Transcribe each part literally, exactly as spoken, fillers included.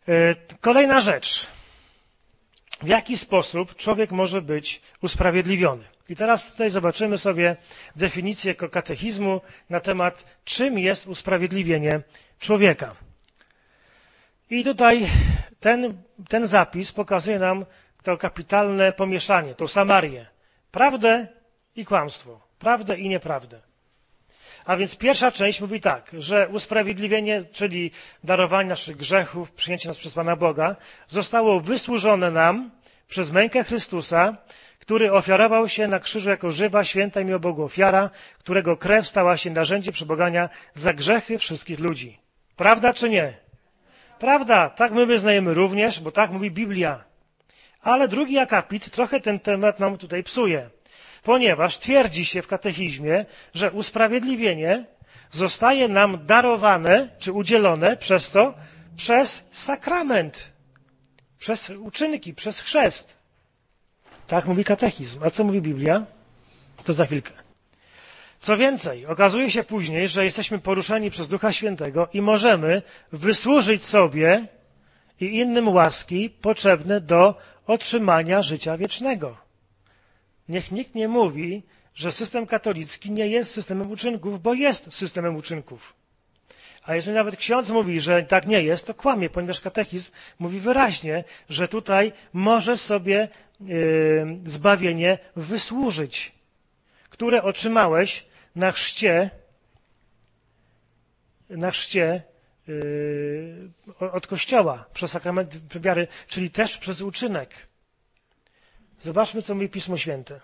Kolejna rzecz. W jaki sposób człowiek może być usprawiedliwiony? I teraz tutaj zobaczymy sobie definicję katechizmu na temat, czym jest usprawiedliwienie człowieka. I tutaj ten, ten zapis pokazuje nam to kapitalne pomieszanie, tą Samarię. Prawdę i kłamstwo. Prawdę i nieprawdę. A więc pierwsza część mówi tak, że usprawiedliwienie, czyli darowanie naszych grzechów, przyjęcie nas przez Pana Boga, zostało wysłużone nam przez mękę Chrystusa, który ofiarował się na krzyżu jako żywa, święta i miło Bogu ofiara, którego krew stała się narzędziem przebłagania za grzechy wszystkich ludzi. Prawda czy nie? Prawda, tak my wyznajemy również, bo tak mówi Biblia. Ale drugi akapit trochę ten temat nam tutaj psuje, ponieważ twierdzi się w katechizmie, że usprawiedliwienie zostaje nam darowane czy udzielone przez co? Przez sakrament, przez uczynki, przez chrzest. Tak mówi katechizm. A co mówi Biblia? To za chwilkę. Co więcej, okazuje się później, że jesteśmy poruszeni przez Ducha Świętego i możemy wysłużyć sobie i innym łaski potrzebne do otrzymania życia wiecznego. Niech nikt nie mówi, że system katolicki nie jest systemem uczynków, bo jest systemem uczynków. A jeżeli nawet ksiądz mówi, że tak nie jest, to kłamie, ponieważ katechizm mówi wyraźnie, że tutaj może sobie yy, zbawienie wysłużyć, które otrzymałeś na chrzcie, na chrzcie yy, od Kościoła, przez sakrament wiary, czyli też przez uczynek. Zobaczmy, co mówi Pismo Święte.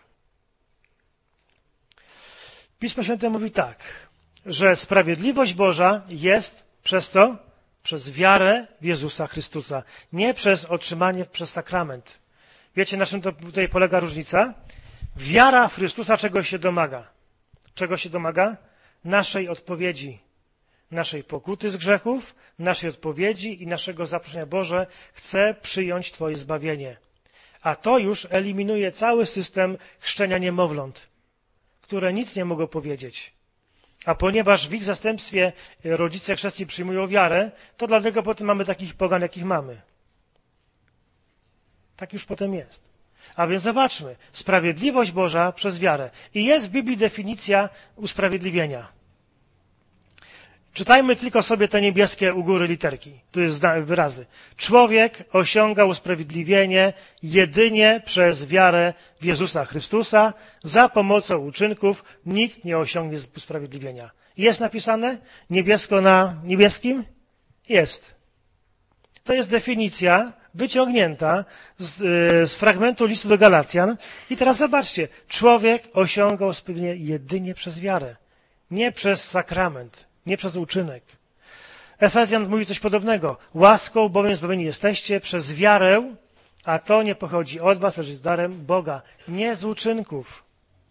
Pismo Święte mówi tak, że sprawiedliwość Boża jest przez co? Przez wiarę w Jezusa Chrystusa, nie przez otrzymanie przez sakrament. Wiecie, na czym to tutaj polega różnica? Wiara w Chrystusa czego się domaga? Czego się domaga? Naszej odpowiedzi, naszej pokuty z grzechów, naszej odpowiedzi i naszego zaproszenia. Boże, chcę przyjąć Twoje zbawienie. A to już eliminuje cały system chrzczenia niemowląt, które nic nie mogą powiedzieć. A ponieważ w ich zastępstwie rodzice chrzestni przyjmują wiarę, to dlatego potem mamy takich pogan, jakich mamy. Tak już potem jest. A więc zobaczmy, sprawiedliwość Boża przez wiarę. I jest w Biblii definicja usprawiedliwienia. Czytajmy tylko sobie te niebieskie u góry literki. Tu jest wyrazy. Człowiek osiąga usprawiedliwienie jedynie przez wiarę w Jezusa Chrystusa. Za pomocą uczynków nikt nie osiągnie usprawiedliwienia. Jest napisane niebiesko na niebieskim? Jest. To jest definicja wyciągnięta z, z fragmentu listu do Galacjan. I teraz zobaczcie. Człowiek osiąga usprawiedliwienie jedynie przez wiarę. Nie przez sakrament. Nie przez uczynek. Efezjan mówi coś podobnego. Łaską bowiem zbawieni jesteście przez wiarę, a to nie pochodzi od was, lecz jest darem Boga, nie z uczynków.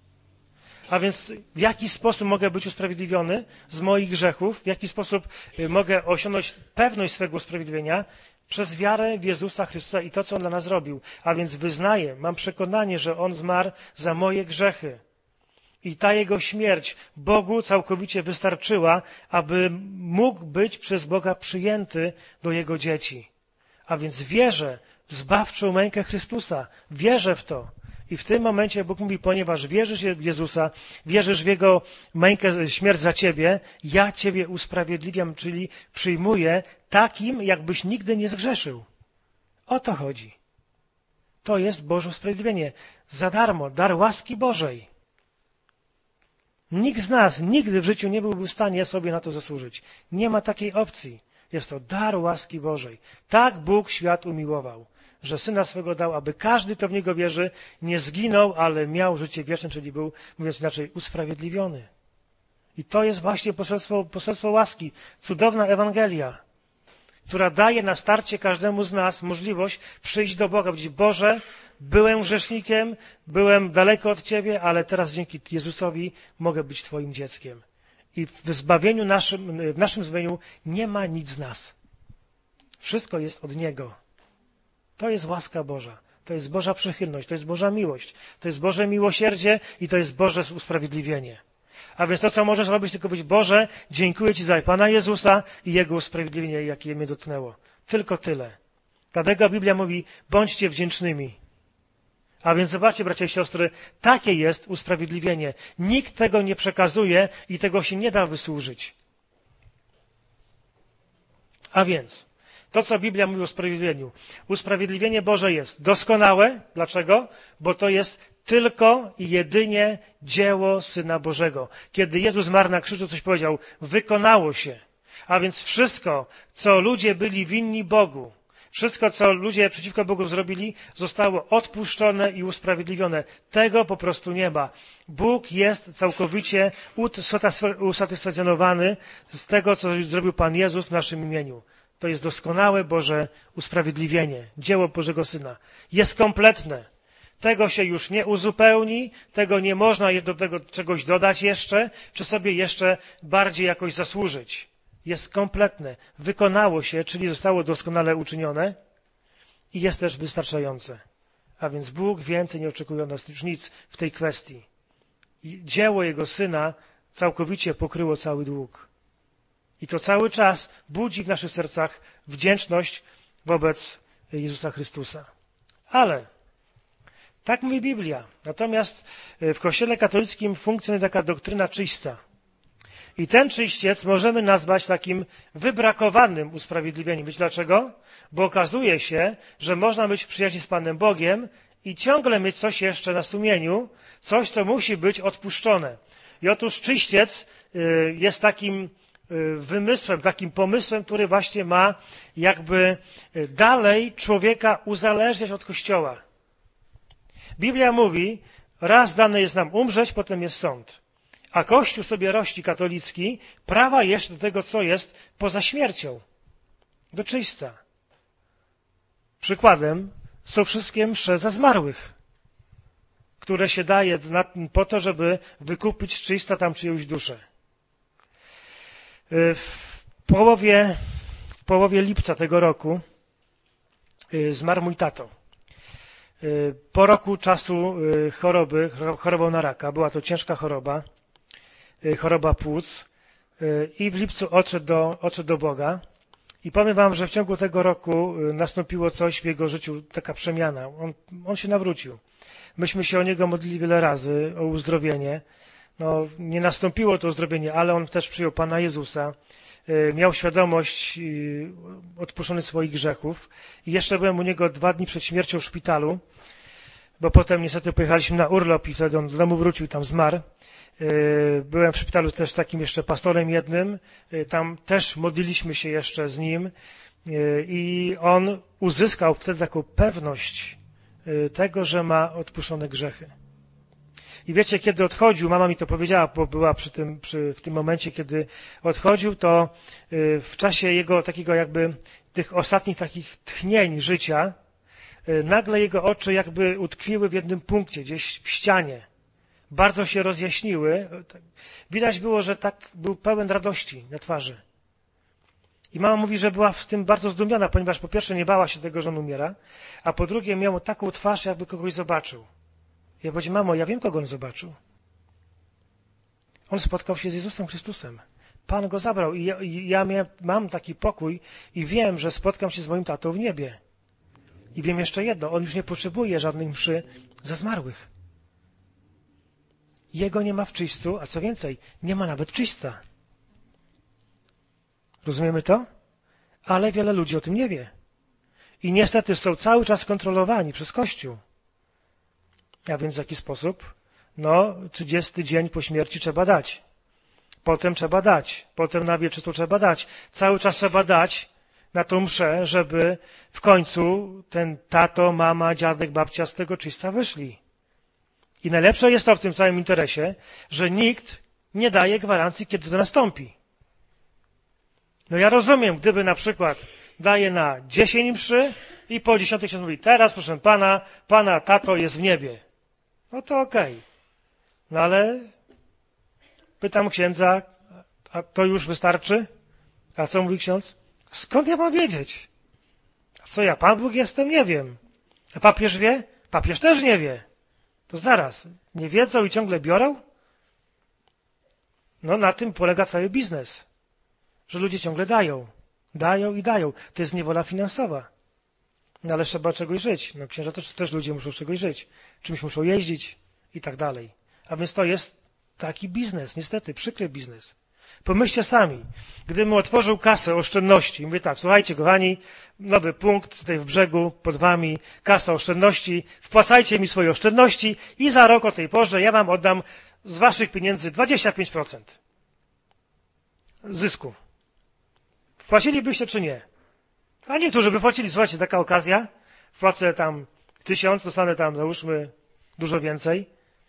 A więc w jaki sposób mogę być usprawiedliwiony z moich grzechów? W jaki sposób mogę osiągnąć pewność swego usprawiedliwienia? Przez wiarę w Jezusa Chrystusa i to, co On dla nas zrobił. A więc wyznaję, mam przekonanie, że On zmarł za moje grzechy. I ta Jego śmierć Bogu całkowicie wystarczyła, aby mógł być przez Boga przyjęty do Jego dzieci. A więc wierzę w zbawczą mękę Chrystusa. Wierzę w to. I w tym momencie Bóg mówi, ponieważ wierzysz w Jezusa, wierzysz w Jego mękę, śmierć za Ciebie, ja Ciebie usprawiedliwiam, czyli przyjmuję takim, jakbyś nigdy nie zgrzeszył. O to chodzi. To jest Boże usprawiedliwienie. Za darmo, dar łaski Bożej. Nikt z nas nigdy w życiu nie byłby w stanie sobie na to zasłużyć. Nie ma takiej opcji. Jest to dar łaski Bożej. Tak Bóg świat umiłował, że Syna swego dał, aby każdy, kto w Niego wierzy, nie zginął, ale miał życie wieczne, czyli był, mówiąc inaczej, usprawiedliwiony. I to jest właśnie poselstwo, poselstwo łaski, cudowna Ewangelia, która daje na starcie każdemu z nas możliwość przyjść do Boga, powiedzieć, Boże, byłem grzesznikiem, byłem daleko od Ciebie, ale teraz dzięki Jezusowi mogę być Twoim dzieckiem. I w zbawieniu naszym, w naszym zbawieniu nie ma nic z nas. Wszystko jest od Niego. To jest łaska Boża. To jest Boża przychylność, to jest Boża miłość, to jest Boże miłosierdzie i to jest Boże usprawiedliwienie. A więc to, co możesz robić, tylko być Boże, dziękuję Ci za Pana Jezusa i Jego usprawiedliwienie, jakie mnie dotknęło. Tylko tyle. Dlatego Biblia mówi, bądźcie wdzięcznymi. A więc zobaczcie, bracia i siostry, takie jest usprawiedliwienie. Nikt tego nie przekazuje i tego się nie da wysłużyć. A więc, to co Biblia mówi o usprawiedliwieniu. Usprawiedliwienie Boże jest doskonałe. Dlaczego? Bo to jest tylko i jedynie dzieło Syna Bożego. Kiedy Jezus zmarł na krzyżu, coś powiedział, wykonało się. A więc wszystko, co ludzie byli winni Bogu, wszystko, co ludzie przeciwko Bogu zrobili, zostało odpuszczone i usprawiedliwione. Tego po prostu nie ma. Bóg jest całkowicie usatysfakcjonowany z tego, co zrobił Pan Jezus w naszym imieniu. To jest doskonałe Boże usprawiedliwienie, dzieło Bożego Syna. Jest kompletne. Tego się już nie uzupełni, tego nie można do tego czegoś dodać jeszcze, czy sobie jeszcze bardziej jakoś zasłużyć. Jest kompletne. Wykonało się, czyli zostało doskonale uczynione i jest też wystarczające. A więc Bóg więcej nie oczekuje od nas już nic w tej kwestii. Dzieło Jego Syna całkowicie pokryło cały dług. I to cały czas budzi w naszych sercach wdzięczność wobec Jezusa Chrystusa. Ale tak mówi Biblia. Natomiast w Kościele katolickim funkcjonuje taka doktryna czyśćca. I ten czyściec możemy nazwać takim wybrakowanym usprawiedliwieniem. Wiecie dlaczego? Bo okazuje się, że można być w przyjaźni z Panem Bogiem i ciągle mieć coś jeszcze na sumieniu, coś, co musi być odpuszczone. I otóż czyściec jest takim wymysłem, takim pomysłem, który właśnie ma jakby dalej człowieka uzależniać od Kościoła. Biblia mówi, raz dane jest nam umrzeć, potem jest sąd. A Kościół sobie rości katolicki prawa jeszcze do tego, co jest poza śmiercią. Do czyśćca. Przykładem są wszystkie msze za zmarłych, które się daje po to, żeby wykupić z czyśćca tam czyjąś duszę. W połowie, w połowie lipca tego roku zmarł mój tato. Po roku czasu choroby, chorobą na raka, była to ciężka choroba, choroba płuc i w lipcu odszedł do, odszedł do Boga. I powiem wam, że w ciągu tego roku nastąpiło coś w jego życiu, taka przemiana. On, on się nawrócił. Myśmy się o niego modlili wiele razy, o uzdrowienie. No, nie nastąpiło to uzdrowienie, ale on też przyjął Pana Jezusa. Miał świadomość odpuszczonych swoich grzechów. I jeszcze byłem u niego dwa dni przed śmiercią w szpitalu, bo potem niestety pojechaliśmy na urlop i wtedy on do domu wrócił i tam zmarł. Byłem w szpitalu też z takim jeszcze pastorem jednym. Tam też modliliśmy się jeszcze z nim i on uzyskał wtedy taką pewność tego, że ma odpuszczone grzechy. I wiecie, kiedy odchodził, mama mi to powiedziała, bo była przy tym, przy, w tym momencie, kiedy odchodził, to w czasie jego takiego jakby tych ostatnich takich tchnień życia, nagle jego oczy jakby utkwiły w jednym punkcie, gdzieś w ścianie. Bardzo się rozjaśniły. Widać było, że tak był pełen radości na twarzy. I mama mówi, że była w tym bardzo zdumiona, ponieważ po pierwsze nie bała się tego, że on umiera, a po drugie miał taką twarz, jakby kogoś zobaczył. Ja powiedziałem, mamo, ja wiem, kogo on zobaczył. On spotkał się z Jezusem Chrystusem. Pan go zabrał i ja, i ja miałem, mam taki pokój i wiem, że spotkam się z moim tatą w niebie. I wiem jeszcze jedno, on już nie potrzebuje żadnej mszy za zmarłych. Jego nie ma w czyśćcu, a co więcej, nie ma nawet czyśćca. Rozumiemy to? Ale wiele ludzi o tym nie wie. I niestety są cały czas kontrolowani przez Kościół. A więc w jaki sposób? No, trzydziesty dzień po śmierci trzeba dać. Potem trzeba dać. Potem na wieczystą trzeba dać. Cały czas trzeba dać na tą mszę, żeby w końcu ten tato, mama, dziadek, babcia z tego czyśćca wyszli. I najlepsze jest to w tym całym interesie, że nikt nie daje gwarancji, kiedy to nastąpi. No ja rozumiem, gdyby na przykład daje na dziesięć mszy i po dziesiątej ksiądz mówi, teraz proszę pana, pana tato jest w niebie. No to okej. Okay. No ale pytam księdza, a to już wystarczy? A co mówi ksiądz? Skąd ja mam wiedzieć? A co ja, Pan Bóg jestem? Nie wiem. A papież wie? Papież też nie wie. To zaraz, nie wiedzą i ciągle biorą? No na tym polega cały biznes. Że ludzie ciągle dają. Dają i dają. To jest niewola finansowa. No ale trzeba czegoś żyć. No księża też, też ludzie muszą czegoś żyć. Czymś muszą jeździć i tak dalej. A więc to jest taki biznes, niestety, przykry biznes. Pomyślcie sami, gdybym otworzył kasę oszczędności, mówię tak, słuchajcie kochani, nowy punkt tutaj w brzegu, pod wami, kasa oszczędności, wpłacajcie mi swoje oszczędności i za rok o tej porze ja wam oddam z waszych pieniędzy dwadzieścia pięć procent zysku. Wpłacilibyście czy nie? A niektórzy by płacili, słuchajcie, taka okazja, wpłacę tam tysiąc, dostanę tam, załóżmy, dużo więcej.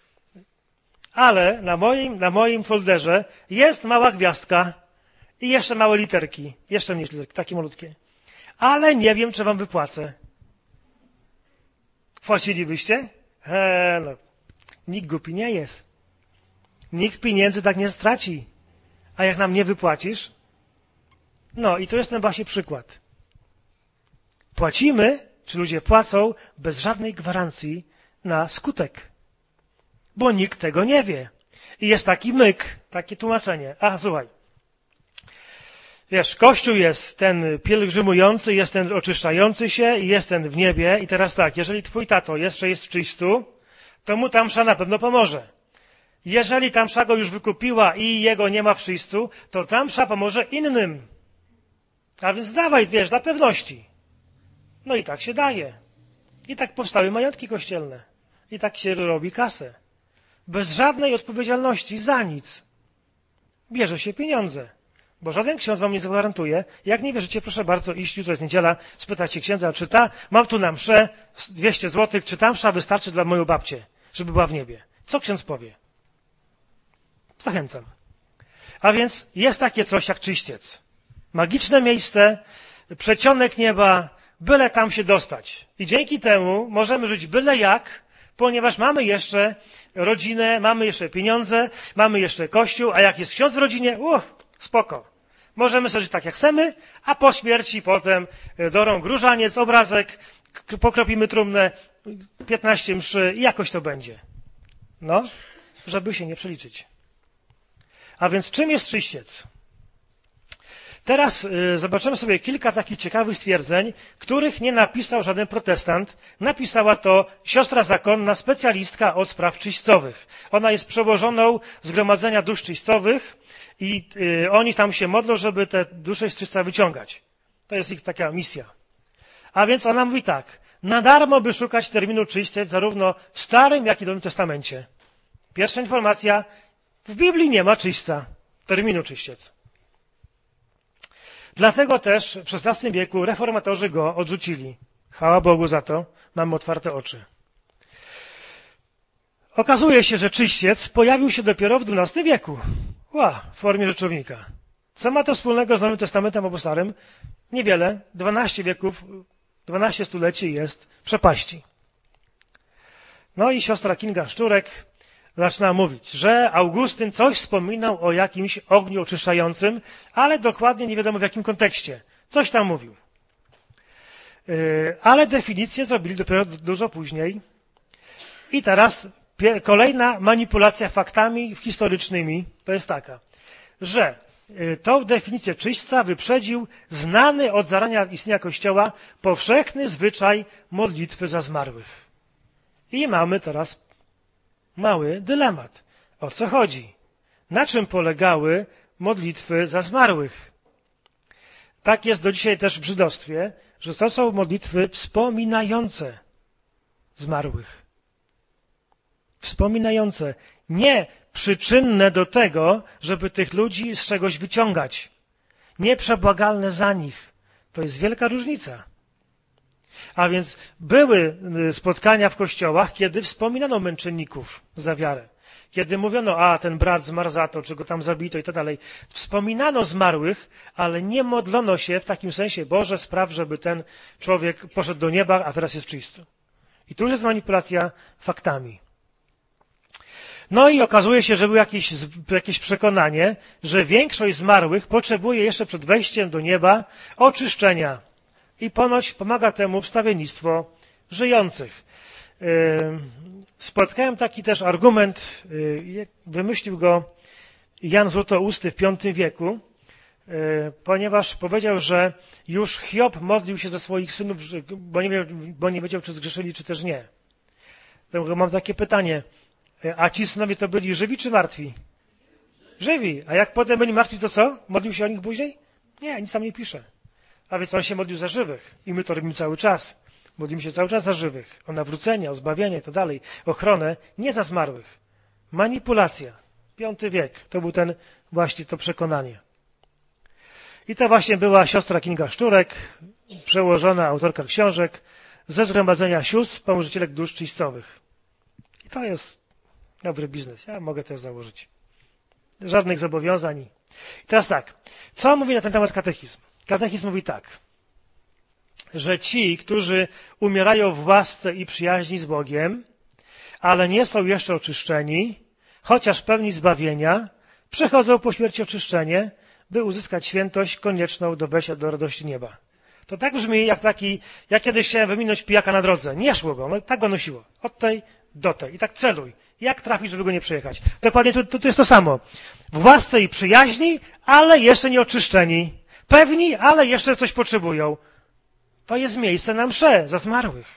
Ale na moim, na moim folderze jest mała gwiazdka i jeszcze małe literki. Jeszcze mniejsze literki, takie malutkie. Ale nie wiem, czy wam wypłacę. Płacilibyście? He, no. Nikt głupi nie jest. Nikt pieniędzy tak nie straci. A jak nam nie wypłacisz? No i to jest ten właśnie przykład. Płacimy, czy ludzie płacą bez żadnej gwarancji na skutek. Bo nikt tego nie wie. I jest taki myk, takie tłumaczenie. A, słuchaj. Wiesz, Kościół jest ten pielgrzymujący, jest ten oczyszczający się i jest ten w niebie. I teraz tak, jeżeli twój tato jeszcze jest w czystu, to mu ta msza na pewno pomoże. Jeżeli ta msza go już wykupiła i jego nie ma w czystu, to ta msza pomoże innym. A więc dawaj, wiesz, dla pewności. No i tak się daje. I tak powstały majątki kościelne. I tak się robi kasę. Bez żadnej odpowiedzialności za nic. Bierze się pieniądze. Bo żaden ksiądz wam nie zagwarantuje. Jak nie wierzycie, proszę bardzo, iść, jutro jest niedziela, spytać się księdza, czy ta, mam tu na mszę dwieście złotych, czy ta msza wystarczy dla mojej babcie, żeby była w niebie. Co ksiądz powie? Zachęcam. A więc jest takie coś jak czyściec. Magiczne miejsce, przedsionek nieba, byle tam się dostać. I dzięki temu możemy żyć byle jak, ponieważ mamy jeszcze rodzinę, mamy jeszcze pieniądze, mamy jeszcze kościół, a jak jest ksiądz w rodzinie, uff, spoko. Możemy sobie żyć tak jak chcemy, a po śmierci potem do rąk różaniec, obrazek, pokropimy trumnę, piętnaście mszy i jakoś to będzie. No, żeby się nie przeliczyć. A więc czym jest czyściec? Teraz y, zobaczymy sobie kilka takich ciekawych stwierdzeń, których nie napisał żaden protestant. Napisała to siostra zakonna, specjalistka od spraw czyścowych. Ona jest przełożoną Zgromadzenia Dusz Czyścowych i y, oni tam się modlą, żeby te dusze z czyśca wyciągać. To jest ich taka misja. A więc ona mówi tak. Na darmo by szukać terminu czyściec zarówno w Starym, jak i Nowym Testamencie. Pierwsza informacja. W Biblii nie ma czyśca, terminu czyściec. Dlatego też w szesnastym wieku reformatorzy go odrzucili. Chwała Bogu za to, mamy otwarte oczy. Okazuje się, że czyściec pojawił się dopiero w dwunastym wieku. Ła, w formie rzeczownika. Co ma to wspólnego z Nowym Testamentem albo Starym? Niewiele. dwanaście wieków, dwanaście stuleci jest przepaści. No i siostra Kinga Szczurek zaczyna mówić, że Augustyn coś wspominał o jakimś ogniu oczyszczającym, ale dokładnie nie wiadomo w jakim kontekście. Coś tam mówił. Ale definicję zrobili dopiero dużo później. I teraz kolejna manipulacja faktami historycznymi to jest taka, że tą definicję czyśćca wyprzedził znany od zarania istnienia Kościoła powszechny zwyczaj modlitwy za zmarłych. I mamy teraz mały dylemat. O co chodzi? Na czym polegały modlitwy za zmarłych? Tak jest do dzisiaj też w żydostwie, że to są modlitwy wspominające zmarłych. Wspominające. Nie przyczynne do tego, żeby tych ludzi z czegoś wyciągać. Nie przebłagalne za nich. To jest wielka różnica. A więc były spotkania w kościołach, kiedy wspominano męczenników za wiarę. Kiedy mówiono, a ten brat zmarł za to, czy go tam zabito i tak dalej. Wspominano zmarłych, ale nie modlono się w takim sensie, Boże, spraw, żeby ten człowiek poszedł do nieba, a teraz jest czysty. I tu już jest manipulacja faktami. No i okazuje się, że było jakieś, jakieś przekonanie, że większość zmarłych potrzebuje jeszcze przed wejściem do nieba oczyszczenia. I ponoć pomaga temu wstawiennictwo żyjących. Spotkałem taki też argument, wymyślił go Jan Złotousty w piątym wieku, ponieważ powiedział, że już Hiob modlił się za swoich synów, bo nie, wiedział, bo nie wiedział, czy zgrzeszyli, czy też nie. Dlatego mam takie pytanie, a ci synowie to byli żywi czy martwi? Żywi. A jak potem byli martwi, to co? Modlił się o nich później? Nie, nic tam nie pisze. A więc on się modlił za żywych. I my to robimy cały czas. Modlimy się cały czas za żywych. O nawrócenie, o zbawienie i tak dalej. Ochronę, nie za zmarłych. Manipulacja. Piąty wiek. To był ten właśnie to przekonanie. I to właśnie była siostra Kinga Szczurek, przełożona autorka książek ze Zgromadzenia Sióstr Pomożycielek Dusz Czystowych. I to jest dobry biznes. Ja mogę też założyć. Żadnych zobowiązań. I teraz tak. Co mówi na ten temat katechizm? Katechizm mówi tak, że ci, którzy umierają w łasce i przyjaźni z Bogiem, ale nie są jeszcze oczyszczeni, chociaż pełni zbawienia, przechodzą po śmierci oczyszczenie, by uzyskać świętość konieczną do wejścia do radości nieba. To tak brzmi, jak taki, ja kiedyś chciałem wyminąć pijaka na drodze. Nie szło go, no tak go nosiło. Od tej do tej. I tak celuj. Jak trafić, żeby go nie przejechać? Dokładnie to, to, to jest to samo. W łasce i przyjaźni, ale jeszcze nie oczyszczeni. Pewni, ale jeszcze coś potrzebują. To jest miejsce na mszę za zmarłych.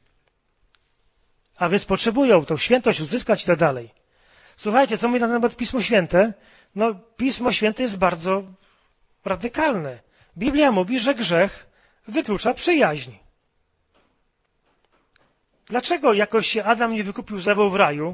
A więc potrzebują tą świętość uzyskać i tak dalej. Słuchajcie, co mówi na temat Pismo Święte? No, Pismo Święte jest bardzo radykalne. Biblia mówi, że grzech wyklucza przyjaźń. Dlaczego jakoś się Adam nie wykupił z Ewą w raju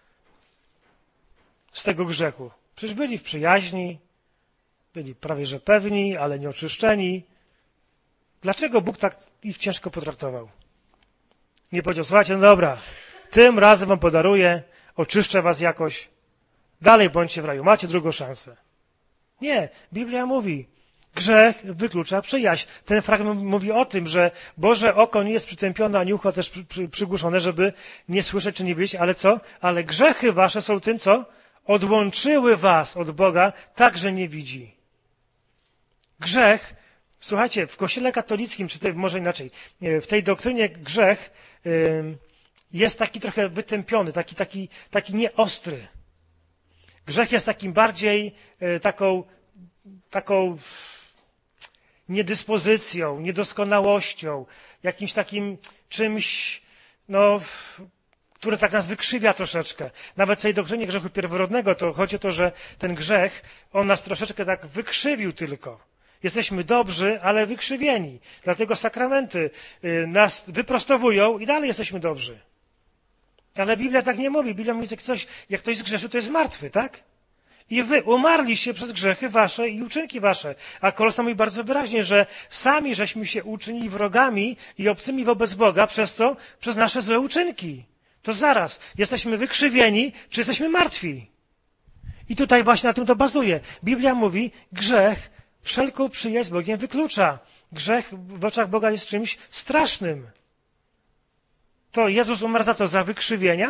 z tego grzechu? Przecież byli w przyjaźni, byli prawie że pewni, ale nieoczyszczeni. Dlaczego Bóg tak ich ciężko potraktował? Nie powiedział, słuchajcie, no dobra, tym razem wam podaruję, oczyszczę was jakoś, dalej bądźcie w raju, macie drugą szansę. Nie, Biblia mówi, grzech wyklucza przyjaźń. Ten fragment mówi o tym, że Boże oko nie jest przytępione, ani ucho też przy, przy, przygłuszone, żeby nie słyszeć czy nie wiedzieć, ale co? Ale grzechy wasze są tym, co? Odłączyły was od Boga, tak, że nie widzi. Grzech, słuchajcie, w Kościele katolickim, czy tej, może inaczej, w tej doktrynie grzech y, jest taki trochę wytępiony, taki, taki, taki nieostry. Grzech jest takim bardziej y, taką, taką niedyspozycją, niedoskonałością, jakimś takim czymś, no, które tak nas wykrzywia troszeczkę. Nawet w tej doktrynie grzechu pierworodnego to chodzi o to, że ten grzech, on nas troszeczkę tak wykrzywił tylko. Jesteśmy dobrzy, ale wykrzywieni. Dlatego sakramenty nas wyprostowują i dalej jesteśmy dobrzy. Ale Biblia tak nie mówi. Biblia mówi, że ktoś, jak ktoś zgrzeszy, to jest martwy, tak? I wy umarliście przez grzechy wasze i uczynki wasze. A Kolosan mówi bardzo wyraźnie, że sami żeśmy się uczynili wrogami i obcymi wobec Boga przez co? Przez nasze złe uczynki. To zaraz, jesteśmy wykrzywieni, czy jesteśmy martwi? I tutaj właśnie na tym to bazuje. Biblia mówi, grzech wszelką przyjaźń z Bogiem wyklucza. Grzech w oczach Boga jest czymś strasznym. To Jezus umarł za co? Za wykrzywienia?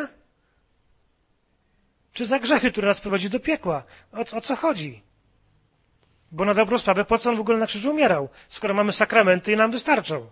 Czy za grzechy, które nas prowadzi do piekła? O, o co chodzi? Bo na dobrą sprawę, po co on w ogóle na krzyżu umierał, skoro mamy sakramenty i nam wystarczą?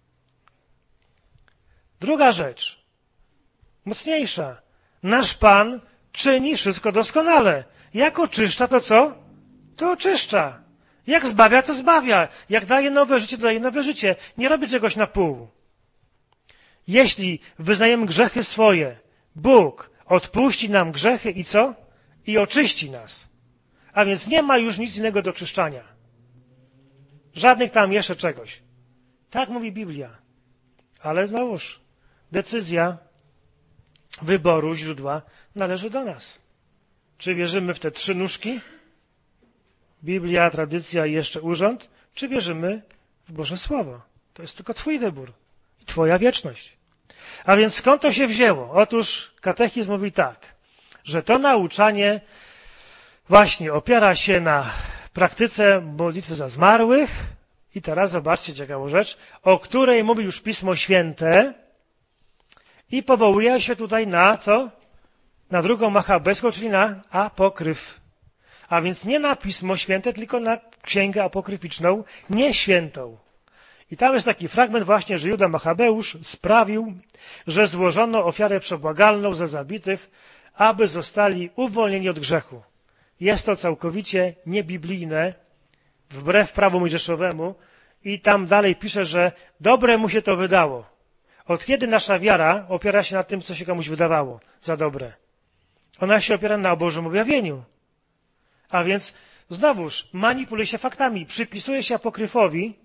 Druga rzecz, mocniejsza. Nasz Pan czyni wszystko doskonale. Jak oczyszcza, to co? To oczyszcza. Jak zbawia, to zbawia. Jak daje nowe życie, to daje nowe życie. Nie robi czegoś na pół. Jeśli wyznajemy grzechy swoje, Bóg odpuści nam grzechy i co? I oczyści nas. A więc nie ma już nic innego do czyszczania. Żadnych tam jeszcze czegoś. Tak mówi Biblia. Ale znowuż, decyzja wyboru źródła należy do nas. Czy wierzymy w te trzy nóżki? Biblia, tradycja i jeszcze urząd? Czy wierzymy w Boże Słowo? To jest tylko twój wybór i twoja wieczność. A więc skąd to się wzięło? Otóż katechizm mówi tak, że to nauczanie właśnie opiera się na praktyce modlitwy za zmarłych i teraz zobaczcie ciekawą rzecz, o której mówi już Pismo Święte i powołuje się tutaj na co? Na drugą machabejską, czyli na apokryf. A więc nie na Pismo Święte, tylko na Księgę Apokryficzną, nie świętą. I tam jest taki fragment właśnie, że Juda Machabeusz sprawił, że złożono ofiarę przebłagalną za zabitych, aby zostali uwolnieni od grzechu. Jest to całkowicie niebiblijne wbrew prawu mojżeszowemu i tam dalej pisze, że dobre mu się to wydało. Od kiedy nasza wiara opiera się na tym, co się komuś wydawało za dobre? Ona się opiera na Bożym objawieniu. A więc znowuż manipuluje się faktami, przypisuje się apokryfowi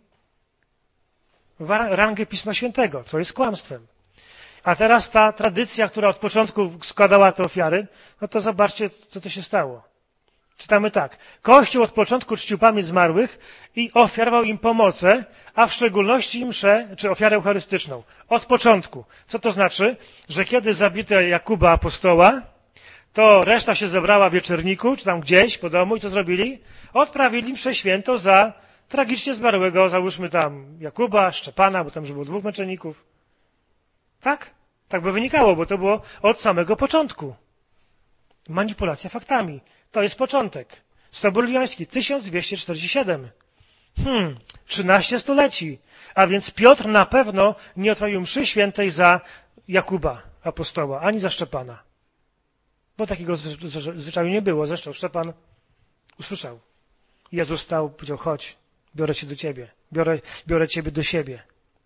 rangę Pisma Świętego, co jest kłamstwem. A teraz ta tradycja, która od początku składała te ofiary, no to zobaczcie, co to się stało. Czytamy tak. Kościół od początku czcił pamięć zmarłych i ofiarował im pomocę, a w szczególności mszę, czy ofiarę eucharystyczną. Od początku. Co to znaczy? Że kiedy zabito Jakuba apostoła, to reszta się zebrała w wieczorniku, czy tam gdzieś po domu i co zrobili? Odprawili mszę świętą za tragicznie zmarłego, załóżmy tam Jakuba, Szczepana, bo tam już było dwóch męczenników. Tak? Tak by wynikało, bo to było od samego początku. Manipulacja faktami. To jest początek. Sobór Lyoński, tysiąc dwieście czterdzieści siedem. Hmm, trzynaście stuleci. A więc Piotr na pewno nie odprawił mszy świętej za Jakuba, apostoła, ani za Szczepana. Bo takiego zwyczaju nie było. Zresztą Szczepan usłyszał. Jezus stał, powiedział, chodź, biorę cię do ciebie. Biorę, biorę ciebie do siebie.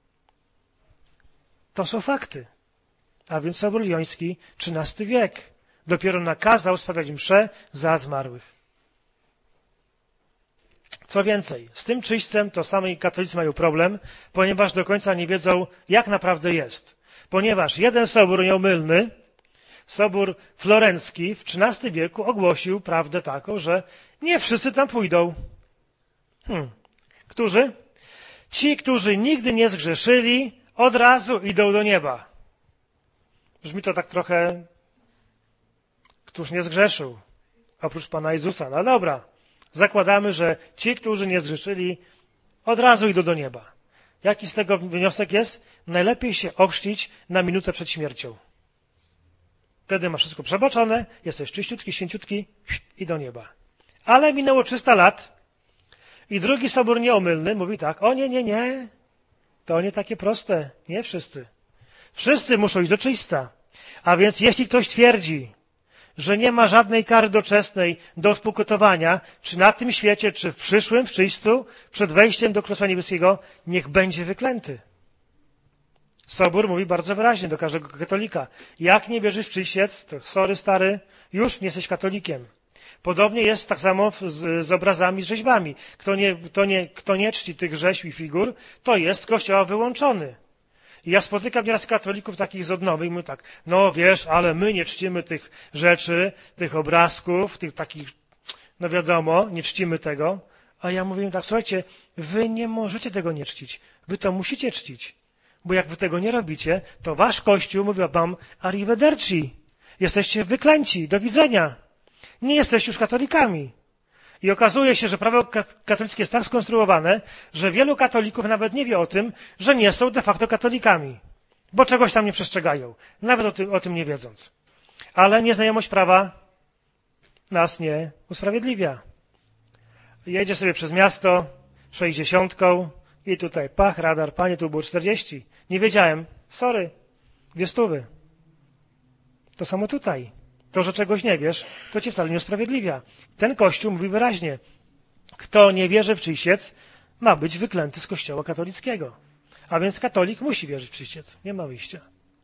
To są fakty. A więc Sobór Lyoński, trzynasty wiek. Dopiero nakazał sprawiać mszę za zmarłych. Co więcej, z tym czyśćcem to sami katolicy mają problem, ponieważ do końca nie wiedzą, jak naprawdę jest. Ponieważ jeden sobór nieomylny, sobór florencki w trzynastym wieku ogłosił prawdę taką, że nie wszyscy tam pójdą. Hmm. Którzy? Ci, którzy nigdy nie zgrzeszyli, od razu idą do nieba. Brzmi to tak trochę, któż nie zgrzeszył, oprócz Pana Jezusa. No dobra, zakładamy, że ci, którzy nie zgrzeszyli, od razu idą do nieba. Jaki z tego wniosek jest? Najlepiej się ochrzcić na minutę przed śmiercią. Wtedy masz wszystko przebaczone, jesteś czyściutki, święciutki i do nieba. Ale minęło trzysta lat i drugi sobór nieomylny mówi tak, o nie, nie, nie, to nie takie proste, nie wszyscy. Wszyscy muszą iść do czyśćca. A więc jeśli ktoś twierdzi, że nie ma żadnej kary doczesnej do odpokutowania, czy na tym świecie, czy w przyszłym, w czyśćcu, przed wejściem do Królestwa Niebieskiego, niech będzie wyklęty. Sobór mówi bardzo wyraźnie do każdego katolika. Jak nie wierzysz w czyściec, to sorry stary, już nie jesteś katolikiem. Podobnie jest tak samo z, z obrazami, z rzeźbami. Kto nie, kto, nie, kto nie czci tych rzeźb i figur, to jest z kościoła wyłączony. I ja spotykam nieraz katolików takich z odnowy i mówię tak, no wiesz, ale my nie czcimy tych rzeczy, tych obrazków, tych takich, no wiadomo, nie czcimy tego. A ja mówię im tak, słuchajcie, wy nie możecie tego nie czcić. Wy to musicie czcić. Bo jak wy tego nie robicie, to wasz kościół mówi wam arrivederci. Jesteście wyklęci, do widzenia. Nie jesteście już katolikami. I okazuje się, że prawo katolickie jest tak skonstruowane, że wielu katolików nawet nie wie o tym, że nie są de facto katolikami. Bo czegoś tam nie przestrzegają. Nawet o tym, o tym nie wiedząc. Ale nieznajomość prawa nas nie usprawiedliwia. Jedzie sobie przez miasto sześćdziesiątką i tutaj pach, radar, panie, tu było czterdzieści. Nie wiedziałem. Sorry. Dwie stówy. To samo tutaj. To, że czegoś nie wiesz, to cię wcale nie usprawiedliwia. Ten Kościół mówi wyraźnie, kto nie wierzy w czyściec, ma być wyklęty z Kościoła katolickiego. A więc katolik musi wierzyć w czyściec. Nie ma wyjścia.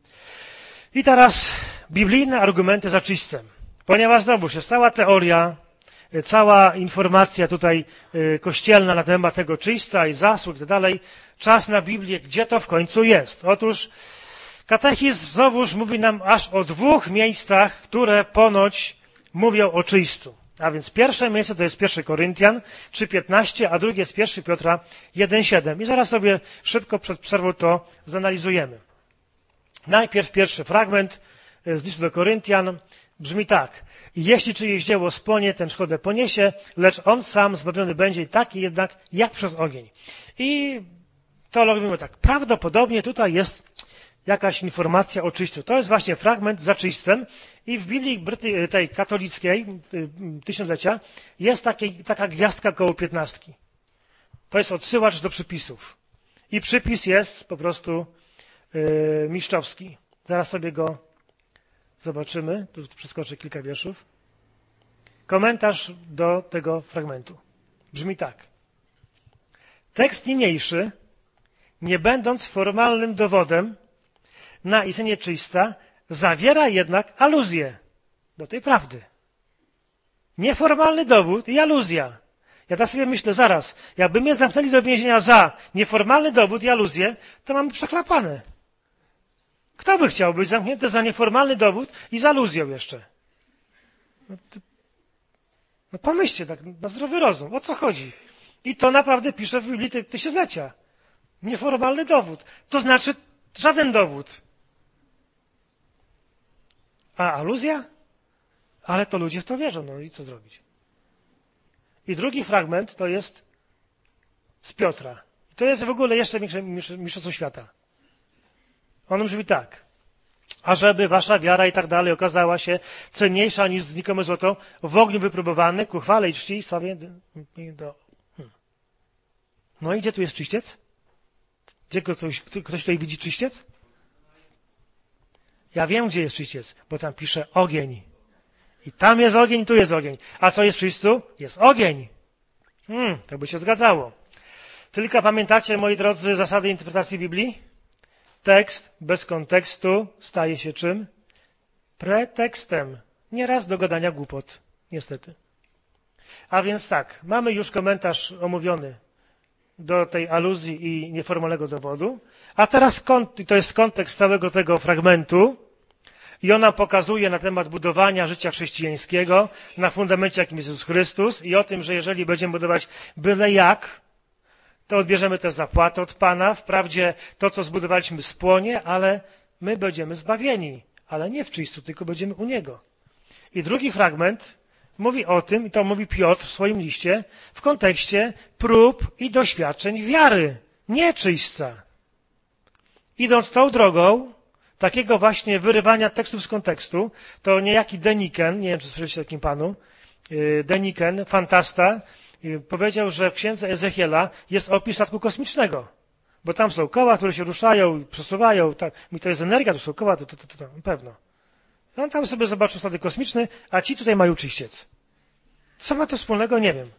I teraz biblijne argumenty za czyśćcem. Ponieważ znowuż jest cała teoria, cała informacja tutaj kościelna na temat tego czyśćca i zasług i tak dalej, czas na Biblię, gdzie to w końcu jest. Otóż katechizm znowuż mówi nam aż o dwóch miejscach, które ponoć mówią o czyśćcu. A więc pierwsze miejsce to jest pierwszy Koryntian trzy piętnaście, a drugie jest pierwszy Piotra jeden siedem. I zaraz sobie szybko przed przerwą to zanalizujemy. Najpierw pierwszy fragment z listu do Koryntian brzmi tak. Jeśli czyjeś dzieło spłonie, ten szkodę poniesie, lecz on sam zbawiony będzie taki jednak jak przez ogień. I teolog mówi tak, prawdopodobnie tutaj jest jakaś informacja o czyśćcu. To jest właśnie fragment za czyśćcem i w Biblii Bryty, tej katolickiej tysiąclecia jest taki, taka gwiazdka koło piętnastki. To jest odsyłacz do przypisów. I przypis jest po prostu yy, mistrzowski. Zaraz sobie go zobaczymy. Tu przeskoczę kilka wierszów. Komentarz do tego fragmentu. Brzmi tak. Tekst niniejszy, nie będąc formalnym dowodem na istnienie czyśćca, zawiera jednak aluzję do tej prawdy. Nieformalny dowód i aluzja. Ja tak sobie myślę, zaraz, jakby mnie zamknęli do więzienia za nieformalny dowód i aluzję, to mamy przeklapane. Kto by chciał być zamknięty za nieformalny dowód i z aluzją jeszcze? No, to, no pomyślcie tak na zdrowy rozum, o co chodzi? I to naprawdę pisze w Biblii ty, Tysiąclecia. Nieformalny dowód. To znaczy żaden dowód. A aluzja? Ale to ludzie w to wierzą, no i co zrobić? I drugi fragment to jest z Piotra. I to jest w ogóle jeszcze mistrzostwo świata. On brzmi tak. Ażeby wasza wiara i tak dalej okazała się cenniejsza niż znikome złoto, w ogniu wypróbowany, ku chwale i czci i sławie do... Hmm. No i gdzie tu jest czyściec? Gdzie ktoś, ktoś tutaj widzi czyściec? Ja wiem, gdzie jest czyściec, bo tam pisze ogień. I tam jest ogień, tu jest ogień. A co jest w czyśćcu? Jest ogień. Hmm, to by się zgadzało. Tylko pamiętacie, moi drodzy, zasady interpretacji Biblii? Tekst bez kontekstu staje się czym? Pretekstem. Nieraz do gadania głupot. Niestety. A więc tak, mamy już komentarz omówiony do tej aluzji i nieformalnego dowodu. A teraz to jest kontekst całego tego fragmentu i ona pokazuje na temat budowania życia chrześcijańskiego na fundamencie, jakim jest Jezus Chrystus i o tym, że jeżeli będziemy budować byle jak, to odbierzemy też zapłatę od Pana. Wprawdzie to, co zbudowaliśmy, spłonie, ale my będziemy zbawieni. Ale nie w czyśćcu, tylko będziemy u Niego. I drugi fragment mówi o tym, i to mówi Piotr w swoim liście, w kontekście prób i doświadczeń wiary, nie czyśćca. Idąc tą drogą takiego właśnie wyrywania tekstów z kontekstu, to niejaki Deniken, nie wiem, czy słyszeliście o takim panu, Deniken, fantasta, powiedział, że w księdze Ezechiela jest opis statku kosmicznego, bo tam są koła, które się ruszają, przesuwają, tak, i to jest energia, to są koła, to, to, to, to, to na pewno. On tam sobie zobaczył statek kosmiczny, a ci tutaj mają czyściec. Co ma to wspólnego? Nie wiem.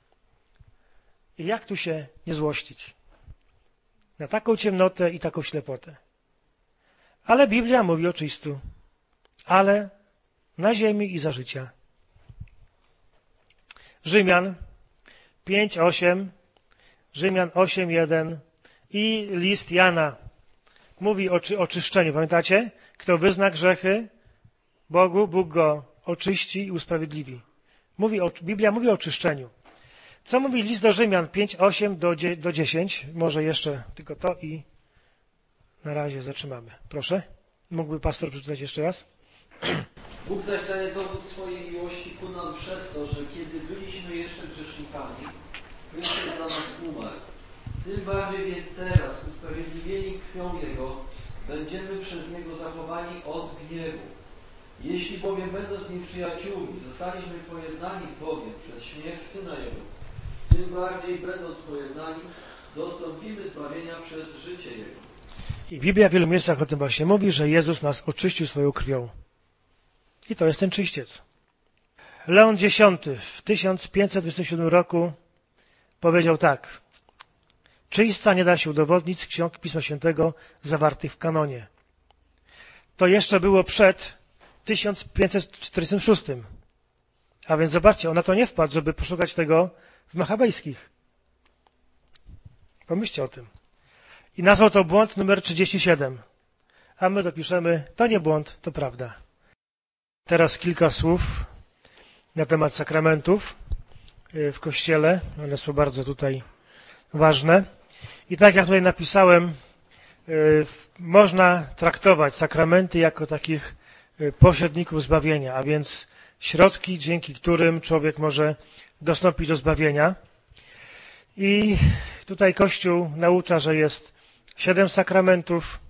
I jak tu się nie złościć na taką ciemnotę i taką ślepotę? Ale Biblia mówi o czyśćcu, ale na ziemi i za życia. Rzymian pięć, osiem, Rzymian osiem, jeden i list Jana mówi o, czy, o czyszczeniu. Pamiętacie? Kto wyzna grzechy Bogu, Bóg go oczyści i usprawiedliwi. Mówi o, Biblia mówi o czyszczeniu. Co mówi list do Rzymian pięć, osiem do dziesięć? Może jeszcze tylko to i na razie zatrzymamy. Proszę. Mógłby pastor przeczytać jeszcze raz? Bóg zaś daje dowód swojej miłości ku nam przez to, że kiedy byliśmy jeszcze grzesznikami, Chrystus za nas umarł. Tym bardziej więc teraz, usprawiedliwieni krwią Jego, będziemy przez Niego zachowani od gniewu. Jeśli bowiem będąc nieprzyjaciółmi, zostaliśmy pojednani z Bogiem przez śmierć Syna Jego, tym bardziej będąc pojednani, dostąpimy zbawienia przez życie Jego. I Biblia w wielu miejscach o tym właśnie mówi, że Jezus nas oczyścił swoją krwią. I to jest ten czyściec. Leon X w tysiąc pięćset dwudziestym siódmym roku powiedział tak. Czyśćca nie da się udowodnić z ksiąg Pisma Świętego zawartych w kanonie. To jeszcze było przed tysiąc pięćset czterdziestym szóstym. A więc zobaczcie, on na to nie wpadł, żeby poszukać tego w machabejskich. Pomyślcie o tym. I nazwał to błąd numer trzydzieści siedem. A my dopiszemy, to nie błąd, to prawda. Teraz kilka słów na temat sakramentów w Kościele. One są bardzo tutaj ważne. I tak jak tutaj napisałem, można traktować sakramenty jako takich pośredników zbawienia, a więc środki, dzięki którym człowiek może dostąpić do zbawienia. I tutaj Kościół naucza, że jest siedem sakramentów,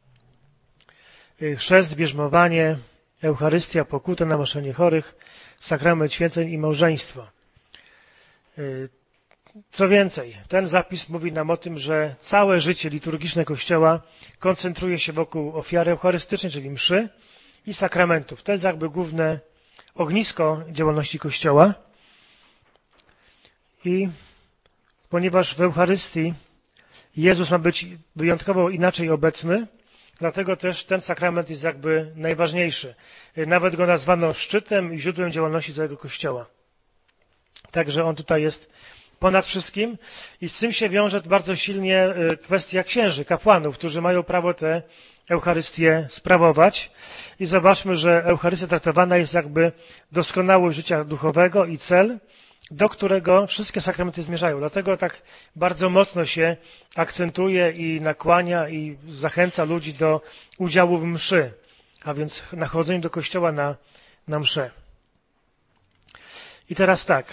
chrzest, bierzmowanie, Eucharystia, pokuta, namaszczenie chorych, sakrament święceń i małżeństwo. Co więcej, ten zapis mówi nam o tym, że całe życie liturgiczne Kościoła koncentruje się wokół ofiary eucharystycznej, czyli mszy i sakramentów. To jest jakby główne ognisko działalności Kościoła. I ponieważ w Eucharystii Jezus ma być wyjątkowo inaczej obecny, dlatego też ten sakrament jest jakby najważniejszy. Nawet go nazwano szczytem i źródłem działalności całego Kościoła. Także on tutaj jest ponad wszystkim i z tym się wiąże bardzo silnie kwestia księży, kapłanów, którzy mają prawo tę Eucharystię sprawować. I zobaczmy, że Eucharystia traktowana jest jakby doskonałość życia duchowego i cel, do którego wszystkie sakramenty zmierzają. Dlatego tak bardzo mocno się akcentuje i nakłania i zachęca ludzi do udziału w mszy, a więc na chodzeniu do kościoła na, na mszę. I teraz tak.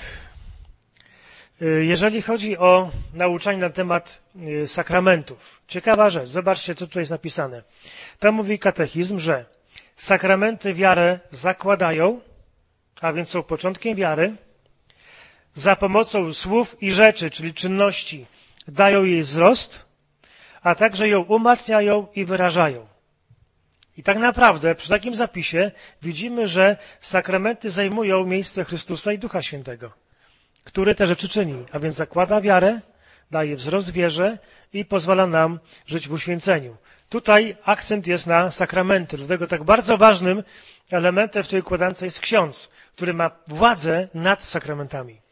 Jeżeli chodzi o nauczanie na temat sakramentów, ciekawa rzecz, zobaczcie, co tutaj jest napisane. Tam mówi katechizm, że sakramenty wiarę zakładają, a więc są początkiem wiary, za pomocą słów i rzeczy, czyli czynności, dają jej wzrost, a także ją umacniają i wyrażają. I tak naprawdę przy takim zapisie widzimy, że sakramenty zajmują miejsce Chrystusa i Ducha Świętego, który te rzeczy czyni, a więc zakłada wiarę, daje wzrost wierze i pozwala nam żyć w uświęceniu. Tutaj akcent jest na sakramenty, dlatego tak bardzo ważnym elementem w tej układance jest ksiądz, który ma władzę nad sakramentami.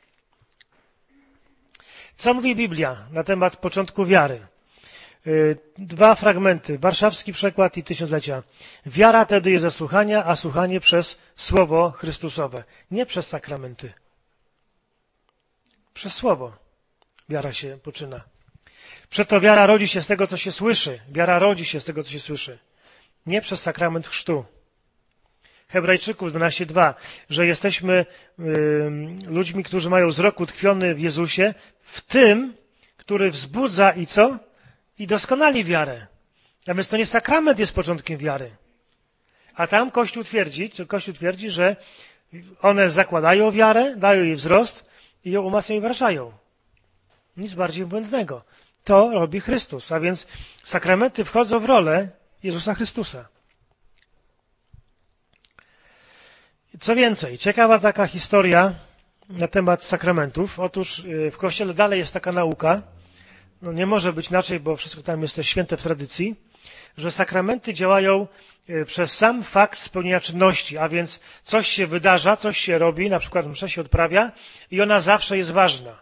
Co mówi Biblia na temat początku wiary? Dwa fragmenty, warszawski przekład i tysiąclecia. Wiara tedy jest ze słuchania, a słuchanie przez Słowo Chrystusowe, nie przez sakramenty. Przez Słowo wiara się poczyna. Przeto wiara rodzi się z tego, co się słyszy. Wiara rodzi się z tego, co się słyszy. Nie przez sakrament chrztu. Hebrajczyków dwanaście dwa, że jesteśmy y, ludźmi, którzy mają wzrok utkwiony w Jezusie, w tym, który wzbudza i co? I doskonali wiarę. A więc to nie sakrament jest początkiem wiary. A tam Kościół twierdzi, czy Kościół twierdzi, że one zakładają wiarę, dają jej wzrost i ją umacniają i wyrażają. Nic bardziej błędnego. To robi Chrystus, a więc sakramenty wchodzą w rolę Jezusa Chrystusa. Co więcej, ciekawa taka historia na temat sakramentów. Otóż w Kościele dalej jest taka nauka, no nie może być inaczej, bo wszystko tam jest też święte w tradycji, że sakramenty działają przez sam fakt spełnienia czynności, a więc coś się wydarza, coś się robi, na przykład msza się odprawia i ona zawsze jest ważna.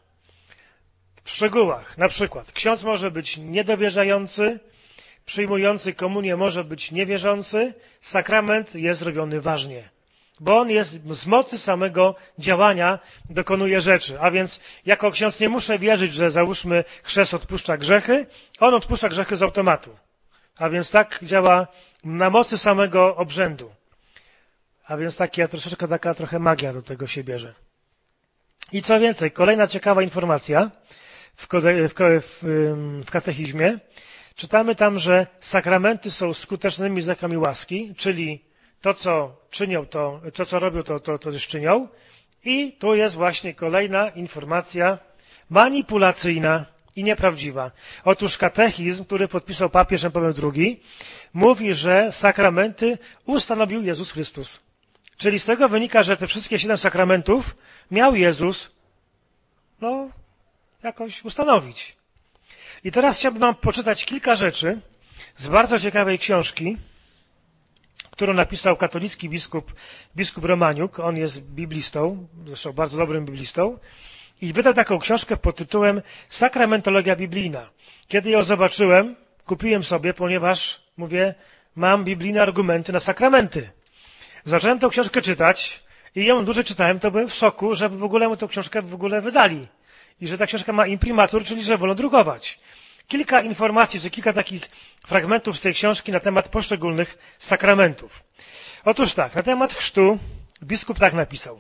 W szczegółach, na przykład ksiądz może być niedowierzający, przyjmujący komunię może być niewierzący, sakrament jest robiony ważnie. Bo on jest z mocy samego działania dokonuje rzeczy. A więc jako ksiądz nie muszę wierzyć, że załóżmy chrzest odpuszcza grzechy, on odpuszcza grzechy z automatu. A więc tak działa na mocy samego obrzędu. A więc taka troszeczkę taka trochę magia do tego się bierze. I co więcej, kolejna ciekawa informacja w, kode, w, w, w katechizmie. Czytamy tam, że sakramenty są skutecznymi znakami łaski, czyli to, co czynią, to, to co robią, to, to, to też czynią. I tu jest właśnie kolejna informacja manipulacyjna i nieprawdziwa. Otóż katechizm, który podpisał papież Jan Paweł drugi, mówi, że sakramenty ustanowił Jezus Chrystus. Czyli z tego wynika, że te wszystkie siedem sakramentów miał Jezus, no, jakoś ustanowić. I teraz chciałbym wam poczytać kilka rzeczy z bardzo ciekawej książki, którą napisał katolicki biskup, biskup Romaniuk. On jest biblistą, zresztą bardzo dobrym biblistą. I wydał taką książkę pod tytułem Sakramentologia biblijna. Kiedy ją zobaczyłem, kupiłem sobie, ponieważ, mówię, mam biblijne argumenty na sakramenty. Zacząłem tę książkę czytać i ją dłużej czytałem, to byłem w szoku, żeby w ogóle mu tę książkę w ogóle wydali. I że ta książka ma imprimatur, czyli że wolno drukować. Kilka informacji, czy kilka takich fragmentów z tej książki na temat poszczególnych sakramentów. Otóż tak, na temat chrztu biskup tak napisał.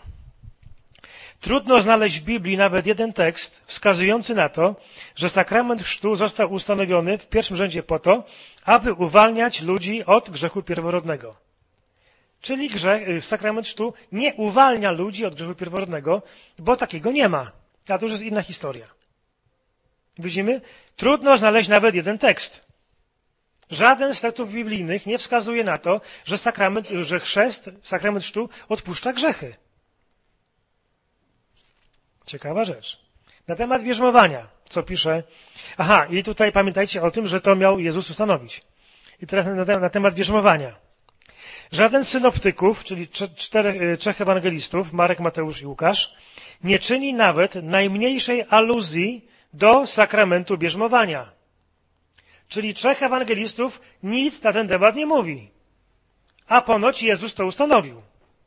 Trudno znaleźć w Biblii nawet jeden tekst wskazujący na to, że sakrament chrztu został ustanowiony w pierwszym rzędzie po to, aby uwalniać ludzi od grzechu pierworodnego. Czyli grzech, sakrament chrztu nie uwalnia ludzi od grzechu pierworodnego, bo takiego nie ma. A to już jest inna historia. Widzimy? Trudno znaleźć nawet jeden tekst. Żaden z tekstów biblijnych nie wskazuje na to, że sakrament, że chrzest, sakrament chrztu odpuszcza grzechy. Ciekawa rzecz. Na temat bierzmowania. co pisze. Aha, i tutaj pamiętajcie o tym, że to miał Jezus ustanowić. I teraz na, na temat bierzmowania. Żaden z synoptyków, czyli czterech, trzech ewangelistów, Marek, Mateusz i Łukasz, nie czyni nawet najmniejszej aluzji do sakramentu bierzmowania. Czyli trzech ewangelistów nic na ten temat nie mówi. A ponoć Jezus to ustanowił.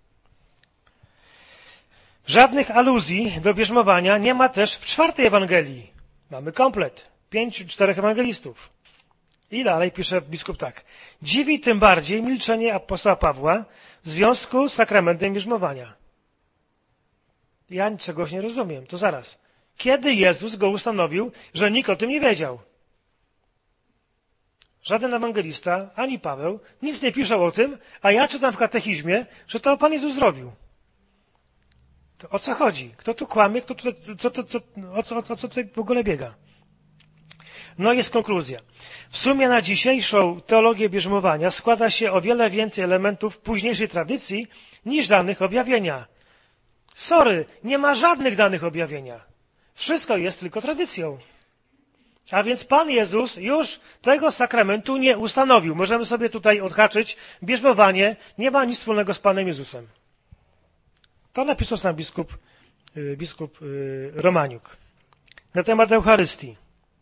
Żadnych aluzji do bierzmowania nie ma też w czwartej Ewangelii. Mamy komplet. Pięciu, czterech ewangelistów. I dalej pisze biskup tak. Dziwi tym bardziej milczenie apostoła Pawła w związku z sakramentem bierzmowania. Ja czegoś nie rozumiem. To zaraz. Kiedy Jezus go ustanowił, że nikt o tym nie wiedział? Żaden ewangelista, ani Paweł, nic nie piszą o tym, a ja czytam w katechizmie, że to Pan Jezus zrobił. To o co chodzi? Kto tu kłamie? Kto tu, co, co, co, o, co, o co tutaj w ogóle biega? No jest konkluzja. W sumie na dzisiejszą teologię bierzmowania składa się o wiele więcej elementów późniejszej tradycji niż danych objawienia. Sorry, nie ma żadnych danych objawienia. Wszystko jest tylko tradycją. A więc Pan Jezus już tego sakramentu nie ustanowił. Możemy sobie tutaj odhaczyć. Bierzmowanie nie ma nic wspólnego z Panem Jezusem. To napisał sam biskup, biskup Romaniuk. Na temat Eucharystii.